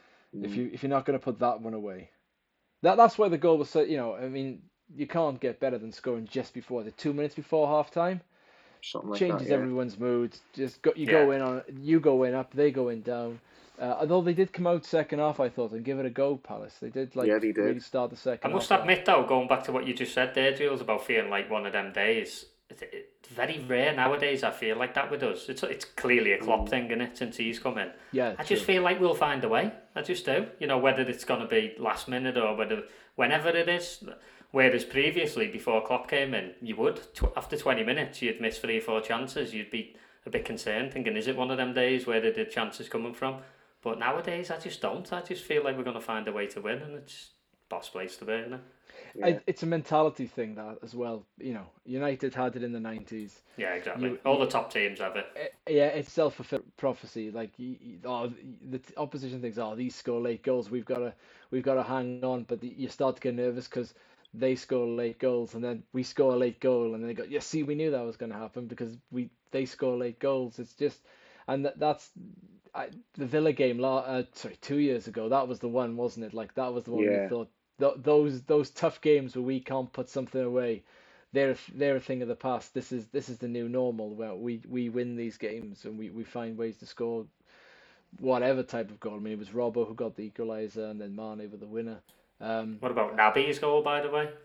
if Mm. you if you're not going to put that one away, that that's why the goal was so. You know, I mean, you can't get better than scoring just before the two minutes before half time. Something like Changes that. Yeah. everyone's mood. Just go, you Yeah. go in on, you go in up, they go in down. Uh, although they did come out second half, I thought, and give it a go, Palace. They did like Yeah, they did. really start the second I must half. admit, though, going back to what you just said there, Jules, about feeling like one of them days, it's, it's very rare nowadays. I feel like that with us. It's it's clearly a Klopp thing, isn't it? Since he's come in, Yeah, I just true. feel like we'll find a way. I just do. You know, whether it's going to be last minute or whether whenever it is. Whereas previously, before Klopp came in, you would tw- after twenty minutes, you'd miss three or four chances. You'd be a bit concerned, thinking, is it one of them days where the chances coming from? But nowadays, I just don't. I just feel like we're going to find a way to win, and it's boss place to be, isn't it? Yeah. I, it's a mentality thing that as well. You know, United had it in the nineties. Yeah, exactly. You- All the top teams have it. Eh, Yeah, it's self-fulfilling prophecy. Like, you, you- oh, the t- opposition thinks, oh, these score late goals. We've got to, we've got to hang on. But the, you start to get nervous because they score late goals, and then we score a late goal, and they go, yeah, see, we knew that was going to happen because we they score late goals. It's just, and that, that's I, the Villa game. la- Uh, sorry, two years ago. That was the one, wasn't it? Like that was the one Yeah. we thought th- those those tough games where we can't put something away. They're they're a thing of the past. This is this is the new normal where we, we win these games and we, we find ways to score whatever type of goal. I mean, it was Robbo who got the equaliser and then Mane with the winner. Um, What about Naby's goal, by the way?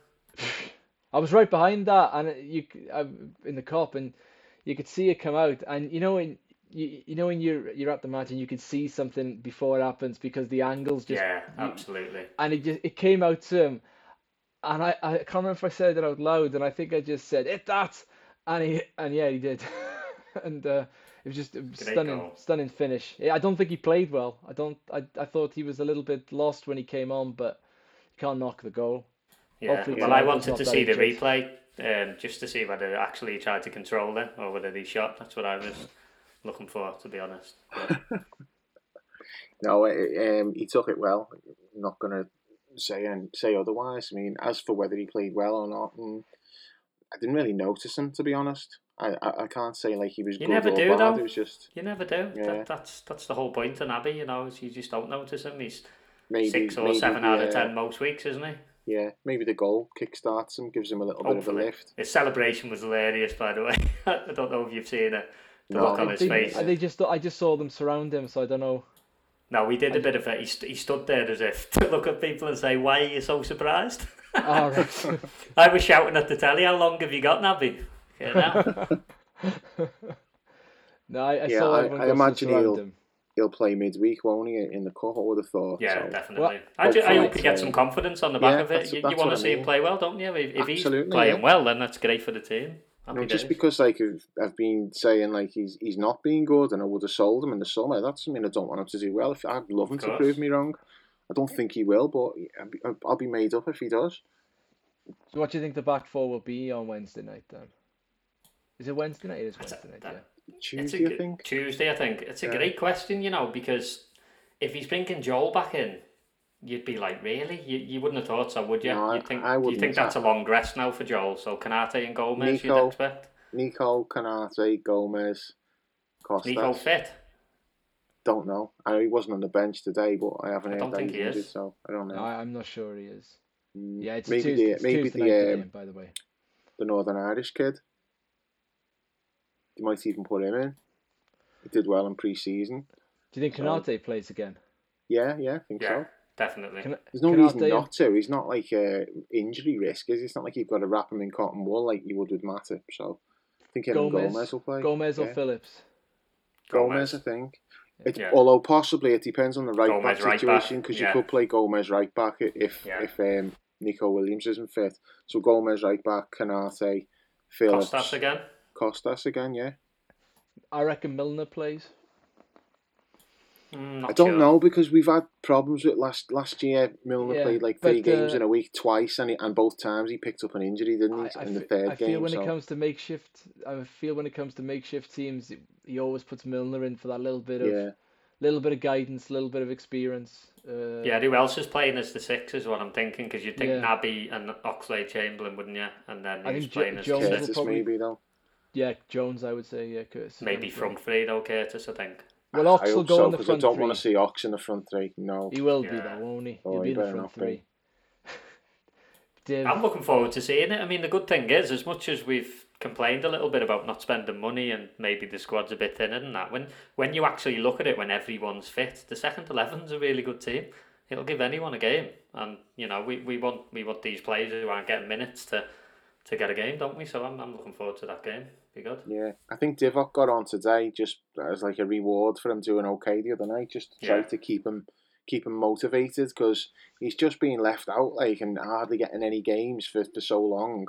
I was right behind that, and it- you c- I, in the cop, and you could see it come out. And you know when you you know when you're you're at the match and you can see something before it happens because the angles just Yeah, you- absolutely. and it just it came out to him, and I, I can't remember if I said it out loud, and I think I just said it that, and he and yeah he did, and uh, it was just a Great stunning goal. stunning finish. Yeah, I don't think he played well. I don't I I thought he was a little bit lost when he came on, but you can't knock the goal. Yeah. Hopefully Well, Thiago's I wanted not to that see the injured. replay um, just to see whether they actually tried to control it or whether they shot. That's what I was looking for, to be honest. No, it, um, he took it well. I'm not going to say and say otherwise. I mean, as for whether he played well or not, mm, I didn't really notice him, to be honest. I, I, I can't say like he was You good never or do, bad. though. It was just You never do. Yeah. That, that's that's the whole point of Naby, you know, is you just don't notice him. He's maybe six or maybe seven the, out of uh, ten most weeks, isn't he? Yeah, maybe the goal kickstarts him, gives him a little bit of a Hopefully. lift. His celebration was hilarious, by the way. I don't know if you've seen it. The No, look on I his They, face. they just I just saw them surround him, so I don't know. No, we did a bit of it. He, st- he stood there as if to look at people and say, "Why are you so surprised?" Oh, right. I was shouting at the telly, "How long have you got, Naby?" You know? No, I, I Yeah, saw I- everyone I go imagine surround he'll- him. He'll play midweek, won't he, in the cup? I would have thought. Yeah, so. definitely. Well, I, ju- I hopefully hope he it's, gets uh, some confidence on the back yeah, of it. that's- You, that's you want what to I see him mean. play well, don't you? If, if he's Absolutely, playing yeah. well, then that's great for the team. Happy No, just days. because like I've, I've been saying like he's he's not being good, and I would have sold him in the summer. That doesn't mean I don't want him to do well. If I'd love him to course. prove me wrong. I don't think he will, but I'll be, I'll be made up if he does. So what do you think the back four will be on Wednesday night then? Is it Wednesday night? It is That's a- Wednesday night, that- yeah. It's a Tuesday, I good- think. Tuesday, I think. It's a Yeah. great question, you know, because if he's bringing Joel back in, you'd be like, really? You you wouldn't have thought so, would you? No, I- You'd think, I do you wouldn't. think that's a long rest now for Joel? So Canate and Gomez, Nico. you'd expect? Nico, Canate, Gomez, Costas. Nico fit? Don't know. I know he wasn't on the bench today, but I haven't I heard don't that think he's he injured, is. so I don't know. No, I, I'm not sure he is. Mm, Yeah, it's maybe Tuesday, the it's maybe Tuesday the night the um, game, by the way. the Northern Irish kid. You might even put him in. He did well in pre-season. Do you think so- Canate plays again? Yeah, yeah, I think Yeah, so. definitely. Can, There's no Canate reason and- not to. He's not like a injury risk, is he? It's not like you've got to wrap him in cotton wool like you would with Matip. So I think him and Gomez, Gomez will play. Gomez or yeah. Phillips? Gomez, I think. It, Yeah. Although possibly it depends on the right Gomez back right situation back, because yeah. you could play Gomez right back i- if Yeah. if um, Nico Williams isn't fit. So Gomez right back, Canate, Phillips, Costas again? Costas again, yeah. I reckon Milner plays. Mm, not I don't sure. know because we've had problems with last last year. Milner Yeah, played like three but, uh, games in a week twice, and he, and both times he picked up an injury, didn't he? I, I in the fe- third I feel game. when so. it comes to makeshift, I feel when it comes to makeshift teams, he always puts Milner in for that little bit of, yeah, little bit of guidance, little bit of experience. Uh, Yeah, who else is playing as the six is what I'm thinking, because you'd think Yeah. Naby and Oxlade-Chamberlain, wouldn't you? And then I who's think Jo- playing as Jones the will six? Curtis probably- maybe though. yeah, Jones, I would say, yeah, Curtis. Maybe front three though, Curtis, I think. Well, Ox I will hope go so in the because I front don't three. want to see Ox in the front three. No, He will be Yeah. though, won't he? Oh, He'll he be in the better front not be. three. Div, I'm looking forward to seeing it. I mean, the good thing is, as much as we've complained a little bit about not spending money and maybe the squad's a bit thinner than that, when when you actually look at it, when everyone's fit, the second eleven's a really good team. It'll give anyone a game, and you know we, we want we want these players who aren't getting minutes to, to get a game, don't we? So I'm I'm looking forward to that game. Be good. yeah, I think Divock got on today just as like a reward for him doing okay the other night. Just try Yeah. to keep him keep him motivated because he's just been left out like and hardly getting any games for, for so long,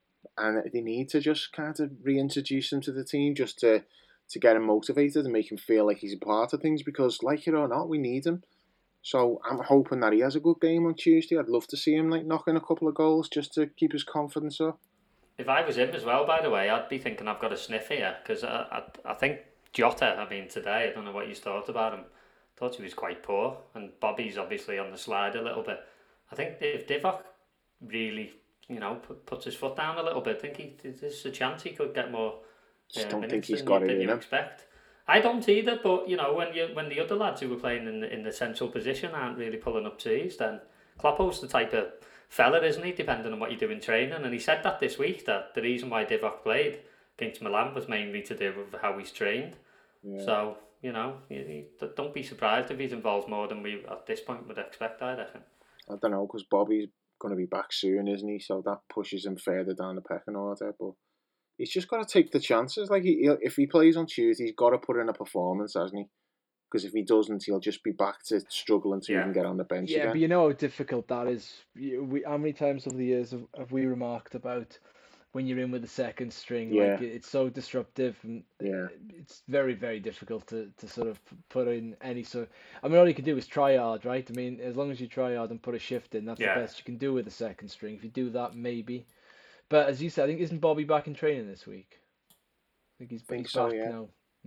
and they need to just kind of reintroduce him to the team just to to get him motivated and make him feel like he's a part of things because like it or not, we need him. So I'm hoping that he has a good game on Tuesday. I'd love to see him like knocking a couple of goals just to keep his confidence up. If I was him as well, by the way, I'd be thinking I've got a sniff here because I, I I think Jota. I mean, today I don't know what you thought about him. Thought he was quite poor, and Bobby's obviously on the slide a little bit. I think if Divock really, you know, put, puts his foot down a little bit, I think he there's a chance he could get more. Just uh, don't think minutes he's than got you, it than in you him. expect. I don't either, but you know, when you when the other lads who were playing in the, in the central position aren't really pulling up trees, then Kloppo's the type of fella, isn't he? Depending on what you do in training, and he said that this week that the reason why Divock played against Milan was mainly to do with how he's trained. Yeah. So you know, you, you, don't be surprised if he's involved more than we at this point would expect. I reckon. I don't know because Bobby's going to be back soon, isn't he? So that pushes him further down the pecking order. But he's just got to take the chances. Like he, if he plays on Tuesday, he's got to put in a performance, hasn't he? Because if he doesn't, he'll just be back to struggling to Yeah. even get on the bench yeah, again. but you know how difficult that is. You- We, how many times over the years have, have we remarked about when you're in with the second string? Like Yeah. it- it's so disruptive and Yeah. it's very, very difficult to, to sort of put in any sort. I mean, all you can do is try hard, right? I mean, as long as you try hard and put a shift in, that's Yeah. the best you can do with the second string. If you do that, maybe. But as you said, I think isn't Bobby back in training this week? I think he's, Think he's so, back yeah. now.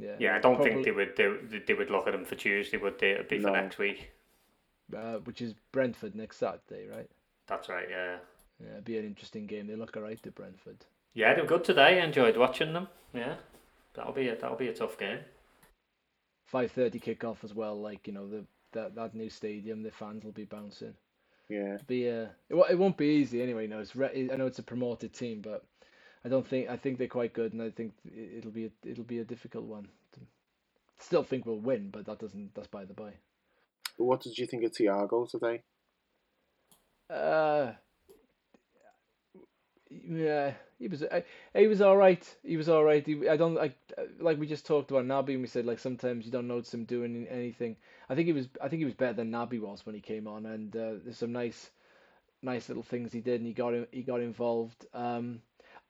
Yeah, Yeah, I don't probably, think they would do. They would look at him for Tuesday, would they? It'd be for No. next week. uh, which is Brentford next Saturday, right? That's right. Yeah. Yeah, it'd be an interesting game. They look alright to Brentford. Yeah, they were good today. I enjoyed watching them. Yeah, that'll be a, that'll be a tough game. five thirty kickoff as well. Like, you know, the that, that new stadium, the fans will be bouncing. Yeah. It'll be uh, it, wo- it won't be easy anyway. No, it's re- I know it's a promoted team, but I don't think I think they're quite good, and I think it- it'll be a, it'll be a difficult one. Still think we'll win, but that doesn't that's by the by. What did you think of Thiago today? Uh, yeah, he was uh, he was all right. He was all right. He, I don't like like we just talked about Naby, and we said like sometimes you don't notice him doing anything. I think he was I think he was better than Naby was when he came on, and uh, there's some nice nice little things he did, and he got in, he got involved. Um,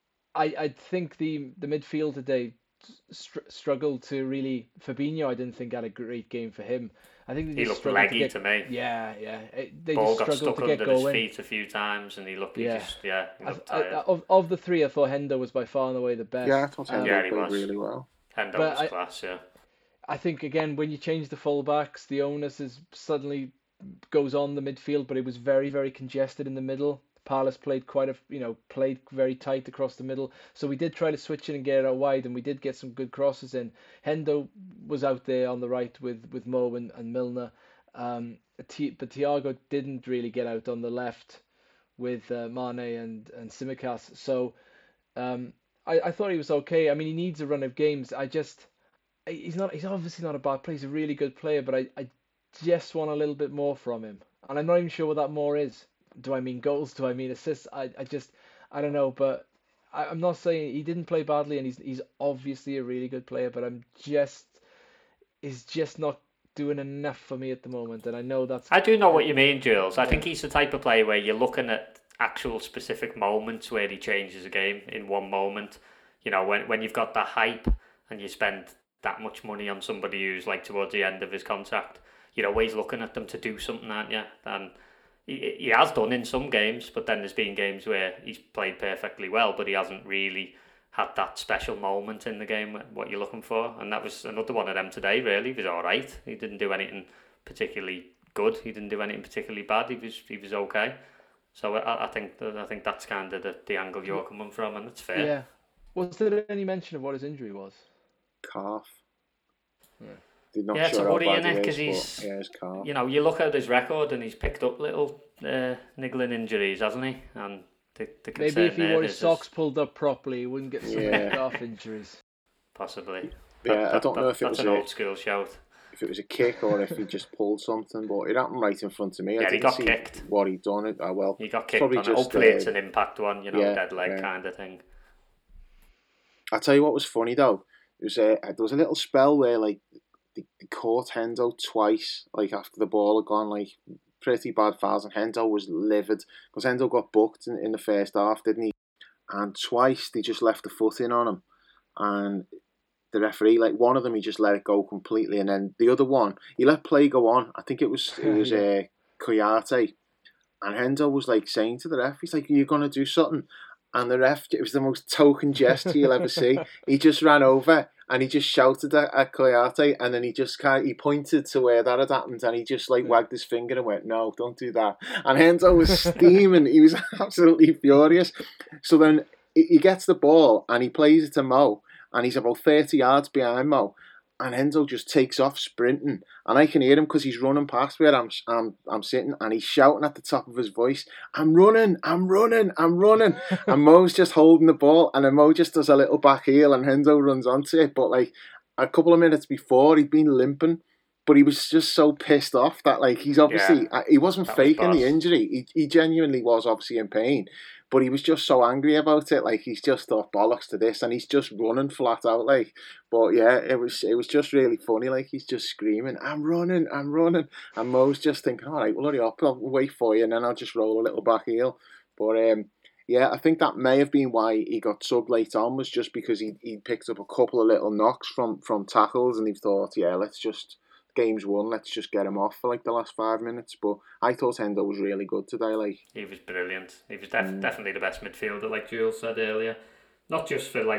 I I think the the midfield today str struggled to really. Fabinho, I didn't think had a great game for him. I think they He just looked struggled to leggy get to me. yeah yeah. It, they Ball just got struggled stuck to get under his going. feet a few times, and he looked. He Yeah. just yeah, he I, looked I, I, tired. of of the three, I thought Hendo was by far and away the best. Yeah, I thought Um, Hendo Yeah, he played was. really well. Hendo but was I- class. Yeah. I think again when you change the fullbacks, the onus is suddenly goes on the midfield, but it was very very congested in the middle. Palace played quite a you know played very tight across the middle, so we did try to switch it and get it out wide, and we did get some good crosses in. Hendo was out there on the right with with Mo and, and Milner, um, T, but Thiago didn't really get out on the left with uh, Mane and and Tsimikas. So um, I I thought he was okay. I mean, he needs a run of games. I just he's not he's obviously not a bad player. He's a really good player, but I I just want a little bit more from him, and I'm not even sure what that more is. Do I mean goals? Do I mean assists? I, I just I don't know, but I, I'm not saying he didn't play badly, and he's he's obviously a really good player, but I'm just he's just not doing enough for me at the moment, and I know that's I do know what you mean, Jules. I Yeah. think he's the type of player where you're looking at actual specific moments where he changes a game in one moment. You know, when when you've got that hype and you spend that much money on somebody who's like towards the end of his contract, you're always looking at them to do something, aren't you? And he, he has done in some games, but then there's been games where he's played perfectly well, but he hasn't really had that special moment in the game, what you're looking for. And that was another one of them today, really. He was all right. He didn't do anything particularly good. He didn't do anything particularly bad. He was he was okay. So I, I think that, I think that's kind of the, the angle you're coming from, and it's fair. yeah. Was there any mention of what his injury was? Calf. Yeah. Did not Yeah, it's sure a how worry, bad innit, it 'cause is, he's- but yeah, his calf. You know, you look at his record and he's picked up little uh, niggling injuries, hasn't he? And the, the Maybe concern if he there wore his is- socks pulled up properly, he wouldn't get some Yeah. calf injuries. Possibly. Yeah, That- I that- don't know that- if it that's was an a, old school shout. if it was a kick or if he just pulled something, but it happened right in front of me. I Yeah, he didn't got see kicked. what he'd done. It. Oh, well, He got kicked probably on it. just, Hopefully uh, it's an impact one, you know, yeah, dead leg yeah. kind of thing. I tell you what was funny though. It was uh, there was a little spell where like they, they caught Hendo twice, like after the ball had gone, like pretty bad fouls, and Hendo was livid because Hendo got booked in, in the first half, didn't he? And twice they just left the foot in on him, and the referee, like one of them, he just let it go completely, and then the other one, he let play go on. I think it was it was uh, Koyate, and Hendo was like saying to the ref, he's like, "You're gonna do something." And the ref, it was the most token gesture you'll ever see. He just ran over and he just shouted at, at Koyate, and then he just kind he pointed to where that had happened, and he just like wagged his finger and went, "No, don't do that." And Hendo was steaming. He was absolutely furious. So then he he gets the ball and he plays it to Mo, and he's about thirty yards behind Mo. And Hendo just takes off sprinting, and I can hear him because he's running past where I'm, I'm, I'm sitting, and he's shouting at the top of his voice, "I'm running, I'm running, I'm running!" And Mo's just holding the ball, and then Mo just does a little back heel, and Hendo runs onto it. But like a couple of minutes before, he'd been limping, but he was just so pissed off that like he's obviously Yeah, he wasn't that was faking the boss. injury. He he genuinely was obviously in pain. But he was just so angry about it, like he's just thought bollocks to this, and he's just running flat out, like. But yeah, it was it was just really funny, like he's just screaming, "I'm running, I'm running," and Mo's just thinking, "All right, well hurry up, I'll wait for you, and then I'll just roll a little back heel." But um, yeah, I think that may have been why he got subbed late on, was just because he he picked up a couple of little knocks from from tackles, and he thought, yeah, let's just. Game's won, let's just get him off for like the last five minutes. But I thought Hendo was really good today. Like He was brilliant. He was def- Mm. definitely the best midfielder, like Jules said earlier. Not just for like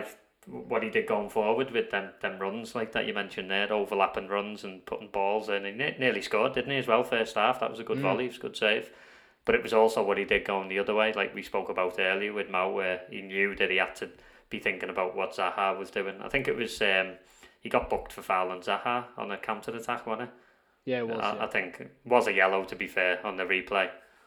what he did going forward with them them runs like that you mentioned there, overlapping runs and putting balls in. He ne- nearly scored, didn't he, as well, first half? That was a good Mm. volley, it was a good save. But it was also what he did going the other way, like we spoke about earlier with Mo, where he knew that he had to be thinking about what Zaha was doing. I think it was um, he got booked for fouling Zaha on a counter attack, wasn't it? Yeah, it was. I, Yeah. I think it was a yellow, to be fair, on the replay.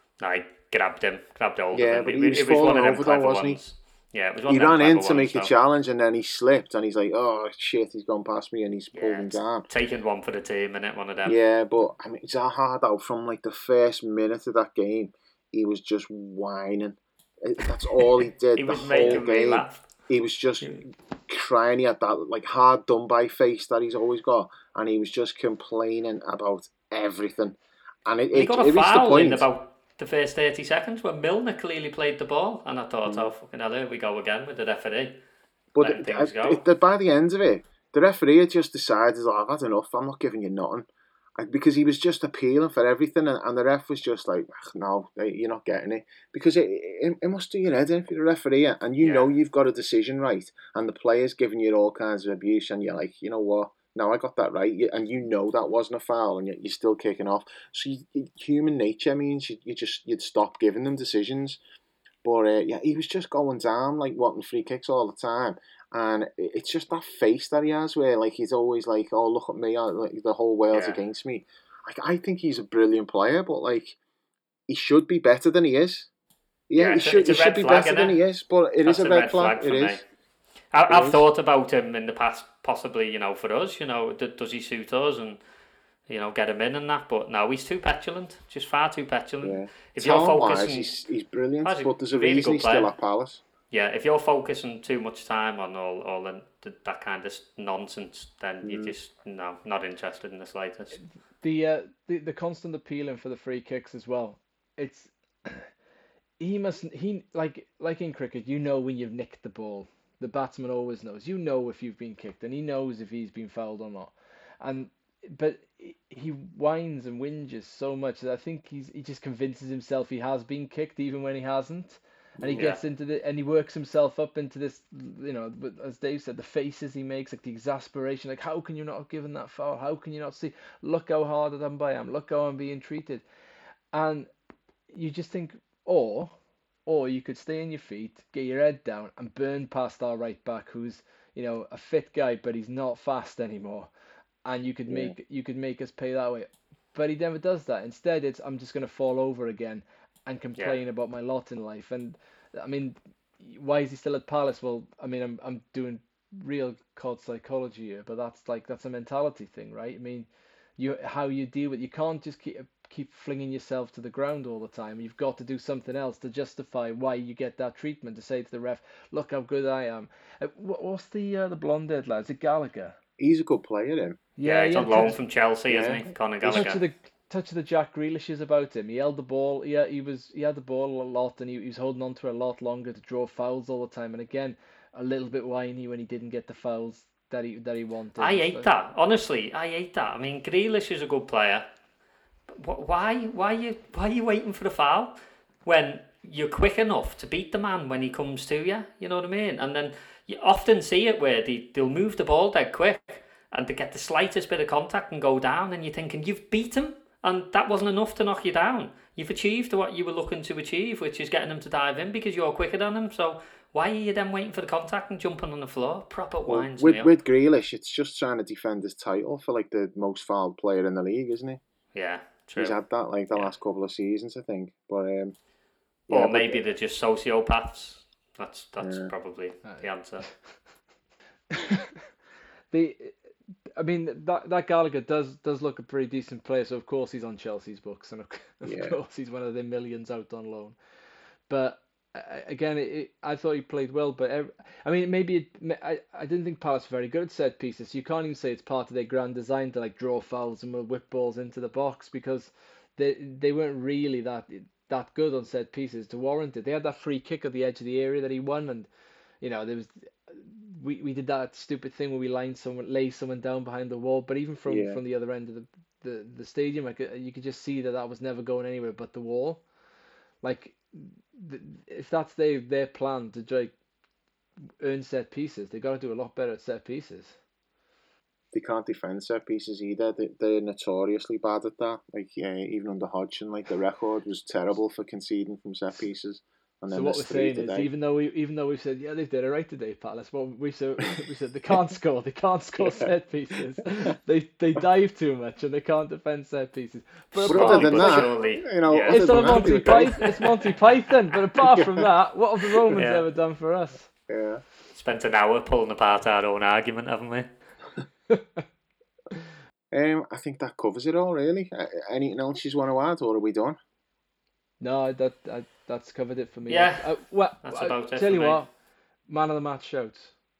I grabbed him, grabbed hold Yeah, of him. but it, he was it was one falling of them over though, clever wasn't he? ones. Yeah, it was one He of them ran clever in ones. to make so. a challenge and then he slipped and he's like, oh shit, he's gone past me and he's pulled Yeah, him it's down. taking one for the team, innit? One of them. Yeah, but I mean, Zaha though, from like the first minute of that game, he was just whining. It- That's all he did He the was whole making me game. laugh. He was just crying. He had that like hard done by face that he's always got, and he was just complaining about everything. And it, He it, got a it reached the foul in point. about the first thirty seconds when Milner clearly played the ball, and I thought, Mm. oh fucking hell, here we go again with the referee. But letting it, things it, go. it- by the end of it, the referee had just decided, oh, I've had enough. I'm not giving you nothing. And because he was just appealing for everything, and, and the ref was just like, "Ugh, no, you're not getting it. Because it, it, it must do your head in if you're a referee, and you Yeah. know you've got a decision right, and the player's giving you all kinds of abuse, and you're like, you know what? No, I got that right, You- and you know that wasn't a foul, and yet you're still kicking off. So you, human nature means you, you just you'd stop giving them decisions. But uh, yeah, he was just going down, like wanting free kicks all the time. And it- it's just that face that he has where like he's always like, oh, look at me, I, like, the whole world's Yeah. against me. Like, I think he's a brilliant player, but like he should be better than he is. Yeah, Yeah, he it's a- should it's a he should red be flag, better than innit? he is, but it That's is a a red red flag. flag for It me. is. I, It I've is. thought about him in the past, possibly, you know, for us, you know, d- does he suit us and, you know, get him in and that, but no, he's too petulant, just far too petulant. Yeah. If you're Talent wise, focusing, he's he's brilliant, He's a but there's a really reason good he's still player. at Palace. yeah, if you're focusing too much time on all, all the, the, that kind of nonsense, then you Mm. just, no, not interested in the slightest. The uh, the the constant appealing for the free kicks as well. It's he must he like like in cricket, you know when you've nicked the ball. The batsman always knows. You know if you've been kicked, and he knows if he's been fouled or not. And but he whines and whinges so much that I think he's he just convinces himself he has been kicked even when he hasn't. And he Yeah. gets into the and he works himself up into this, you know, but as Dave said, the faces he makes, like the exasperation, like how can you not have given that foul? How can you not see? Look how hard I'm by am. Look how I'm being treated. And you just think, or, or you could stay on your feet, get your head down, and burn past our right back, who's you know a fit guy, but he's not fast anymore, and you could Yeah. make you could make us pay that way. But he never does that. Instead, it's I'm just going to fall over again and complain about my lot in life. And I mean, why is he still at Palace? Well, I mean, I'm I'm doing real cult psychology here, but that's like that's a mentality thing, right? I mean, you how you deal with you can't just keep keep flinging yourself to the ground all the time. You've got to do something else to justify why you get that treatment. To say to the ref, "Look how good I am." Uh, what, what's the uh, the blonde-haired lad? Is it Gallagher? He's a good player, him. Yeah, he's yeah, on loan touch, from Chelsea, Yeah. isn't he? Conor He's- touch Gallagher. of the touch of the Jack Grealishes about him. He held the ball. Yeah, he was he had the ball a lot, and he, he was holding on to it a lot longer to draw fouls all the time. And again, a little bit whiny when he didn't get the fouls that he that he wanted. I It's hate like- that. Honestly, I hate that. I mean, Grealish is a good player. But wh- why, why you, why are you waiting for the foul when you're quick enough to beat the man when he comes to you? You know what I mean? And then you often see it where they they'll move the ball dead quick, and they get the slightest bit of contact and go down, and you're thinking you've beat him, and that wasn't enough to knock you down. You've achieved what you were looking to achieve, which is getting him to dive in because you're quicker than him. So why are you then waiting for the contact and jumping on the floor? Proper Well, winds with me up. with Grealish, it's just trying to defend his title for like the most fouled player in the league, isn't he? Yeah, true. He's had that like the Yeah. last couple of seasons, I think. But um, yeah, Or but- maybe they're just sociopaths. That's that's Yeah. probably Uh, the answer. the I mean that that Gallagher does does look a pretty decent player, so of course he's on Chelsea's books, and of, of Yeah. course he's one of the millions out on loan. But uh, again, it, it, I thought he played well, but ev I mean maybe it, I I didn't think Palace were very good at set pieces. You can't even say it's part of their grand design to like draw fouls and whip balls into the box because they they weren't really that that good on set pieces to warrant it. They had that free kick at the edge of the area that he won, and you know there was. We, we did that stupid thing where we lined someone, lay someone down behind the wall. But even from, Yeah. from the other end of the, the, the stadium, like you could just see that that was never going anywhere but the wall. Like, th if that's their their plan to like earn set pieces. They got to do a lot better at set pieces. They can't defend set pieces either. They, they're notoriously bad at that. Like uh, even under Hodgson, like the record was terrible for conceding from set pieces. And So then what we're there's three saying is, today. even though we even though we said yeah they did it right today, Palace, what we said we said they can't score, they can't score set pieces, they they dive too much and they can't defend set pieces. But But apart, other than but that, surely, you know, yeah. other it's than not that, Monty they were Python, great. it's Monty Python. But apart from that, what have the Romans Yeah. ever done for us? Yeah. Spent an hour pulling apart our own argument, haven't we? Um, I think that covers it all, really. Uh, anything else you want to add, or are we done? No, that, that that's covered it for me. Yeah, uh, well, that's I, about it tell for you me. what, man of the match shouts.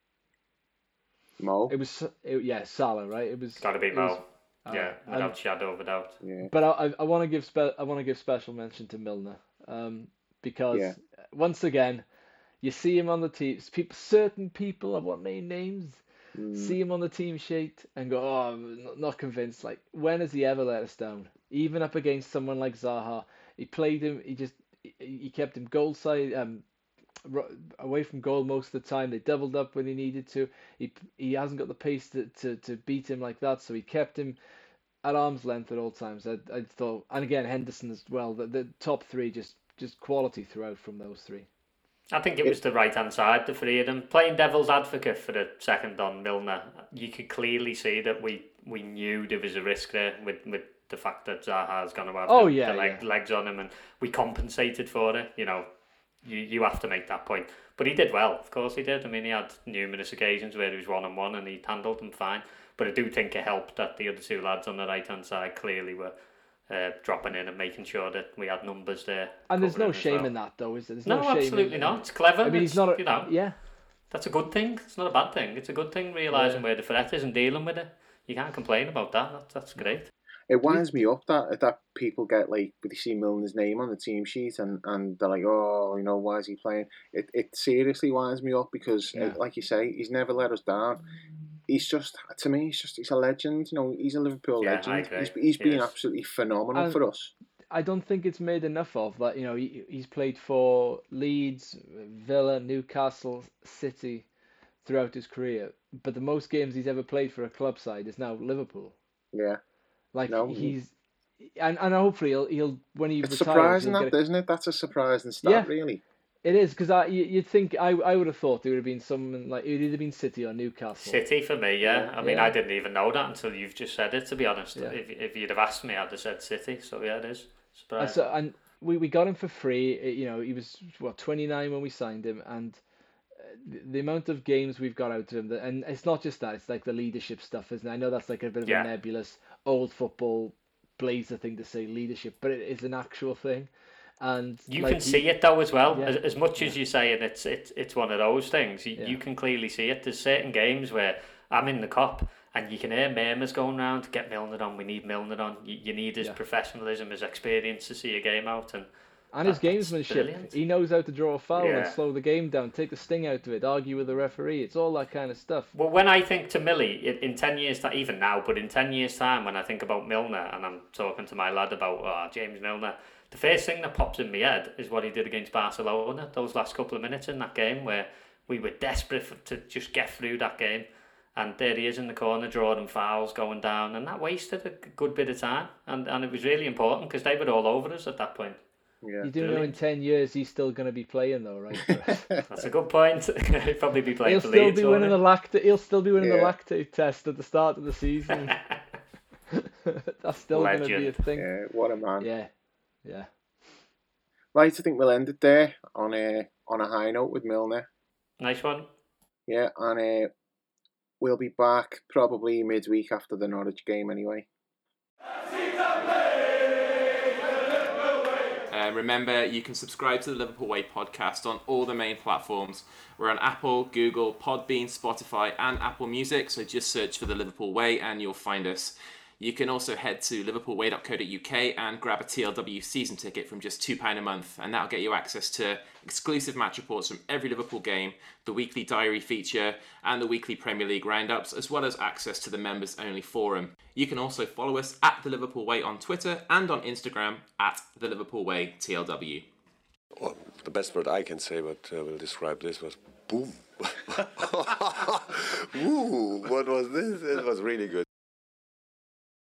Mo? It was it, yeah Salah, right? It was Got to be it was- Mo. Yeah, uh, without and- shadow of a doubt. Yeah. But I I want to give spe- I want to give special mention to Milner, um, because Yeah. once again, you see him on the team. People, certain people, I won't name names, Mm. see him on the team sheet and go, oh, I'm not- not convinced. Like, when has he ever let us down? Even up against someone like Zaha, he played him. He just he, he kept him goal side, um, ro- away from goal most of the time. They doubled up when he needed to. He he hasn't got the pace to, to, to beat him like that, so he kept him at arm's length at all times. I, I thought, and again Henderson as well. The, the top three just just quality throughout from those three. I think it was the right hand side, the three of them. Playing devil's advocate for the second on Milner, you could clearly see that we, we knew there was a risk there with, with the fact that Zaha's going to have Oh, the, yeah, the leg, yeah. legs on him, and we compensated for it. You know, you, you have to make that point. But he did well, of course he did. I mean, he had numerous occasions where he was one on one and he handled them fine. But I do think it helped that the other two lads on the right hand side clearly were uh, dropping in and making sure that we had numbers there. And there's no covering as shame well. in that, though, is there? There's No, no, shame absolutely in, not. It's clever. I mean, it's, he's not. A, you know, yeah. that's a good thing. It's not a bad thing. It's a good thing realising Yeah. where the threat is and dealing with it. You can't complain about that. That's, that's great. It winds me up that that people get like, they see Milner's name on the team sheet and, and they're like, oh, you know, why is he playing? It it seriously winds me up because, Yeah. uh, like you say, he's never let us down. He's just, to me, he's just, he's a legend. You know, he's a Liverpool Yeah, I legend. agree. He's he's been Yes. absolutely phenomenal And- for us. I don't think it's made enough of that. You know, he, he's played for Leeds, Villa, Newcastle, City throughout his career, but the most games he's ever played for a club side is now Liverpool. Yeah, Like No, he's, and and hopefully he'll he'll when he it's retires. surprising he'll that, get a- isn't it? That's a surprising stat, Yeah. really. It is because I you, you'd think I I would have thought it would have been someone like it would either been City or Newcastle. City for me, yeah. I mean, Yeah. I didn't even know that until you've just said it, to be honest. Yeah. If, if you'd have asked me, I'd have said City. So, yeah, it is. And Surprise. so and we, we got him for free. It- you know, he was what twenty-nine when we signed him, and uh, the, the amount of games we've got out of him, that, and it's not just that; it's like the leadership stuff, isn't it? I know that's like a bit of Yeah. a nebulous old football blazer thing to say, leadership, but it is an actual thing. And You like, can he- see it though as well. Yeah. As, as much as you're saying it's it's it's one of those things, you, Yeah. you can clearly see it. There's certain games where I'm in the cop and you can hear murmurs going round, get Milner on, we need Milner on. You, you need his Yeah. professionalism, his experience to see a game out. And And his That- that's gamesmanship. brilliant. He knows how to draw a foul and Yeah. slow the game down, take the sting out of it, argue with the referee. It's all that kind of stuff. well, when I think to Millie in, in ten years time, even now, but in ten years time, when I think about Milner and I'm talking to my lad about oh, James Milner, the first thing that pops in my head is what he did against Barcelona. Those last couple of minutes in that game where we were desperate for, to just get through that game. And there he is in the corner drawing fouls, going down, and that wasted a good bit of time. And and it was really important because they were all over us at that point. Yeah. You do know in brilliant. ten years he's still going to be playing though, right? for us? That's a good point. He'll probably be playing He'll for still Leeds. be won't winning he? the lactate. He'll still be winning the Yeah. lactate test at the start of the season. That's still going to be a Legend. thing. Yeah, what a man. Yeah, yeah. Right, I think we'll end it there on a on a high note with Milner. Nice one. Yeah, and uh, we'll be back probably midweek after the Norwich game anyway. Uh, remember, you can subscribe to the Liverpool Way podcast on all the main platforms. We're on Apple, Google, Podbean, Spotify, and Apple Music, so just search for the Liverpool Way and you'll find us. You can also head to liverpool way dot co dot uk and grab a T L W season ticket from just two pounds a month, and that'll get you access to exclusive match reports from every Liverpool game, the weekly diary feature, and the weekly Premier League roundups, as well as access to the members-only forum. You can also follow us at The Liverpool Way on Twitter and on Instagram at The Liverpool Way T L W. Well, the best word I can say, but uh, will describe this was boom. Ooh, one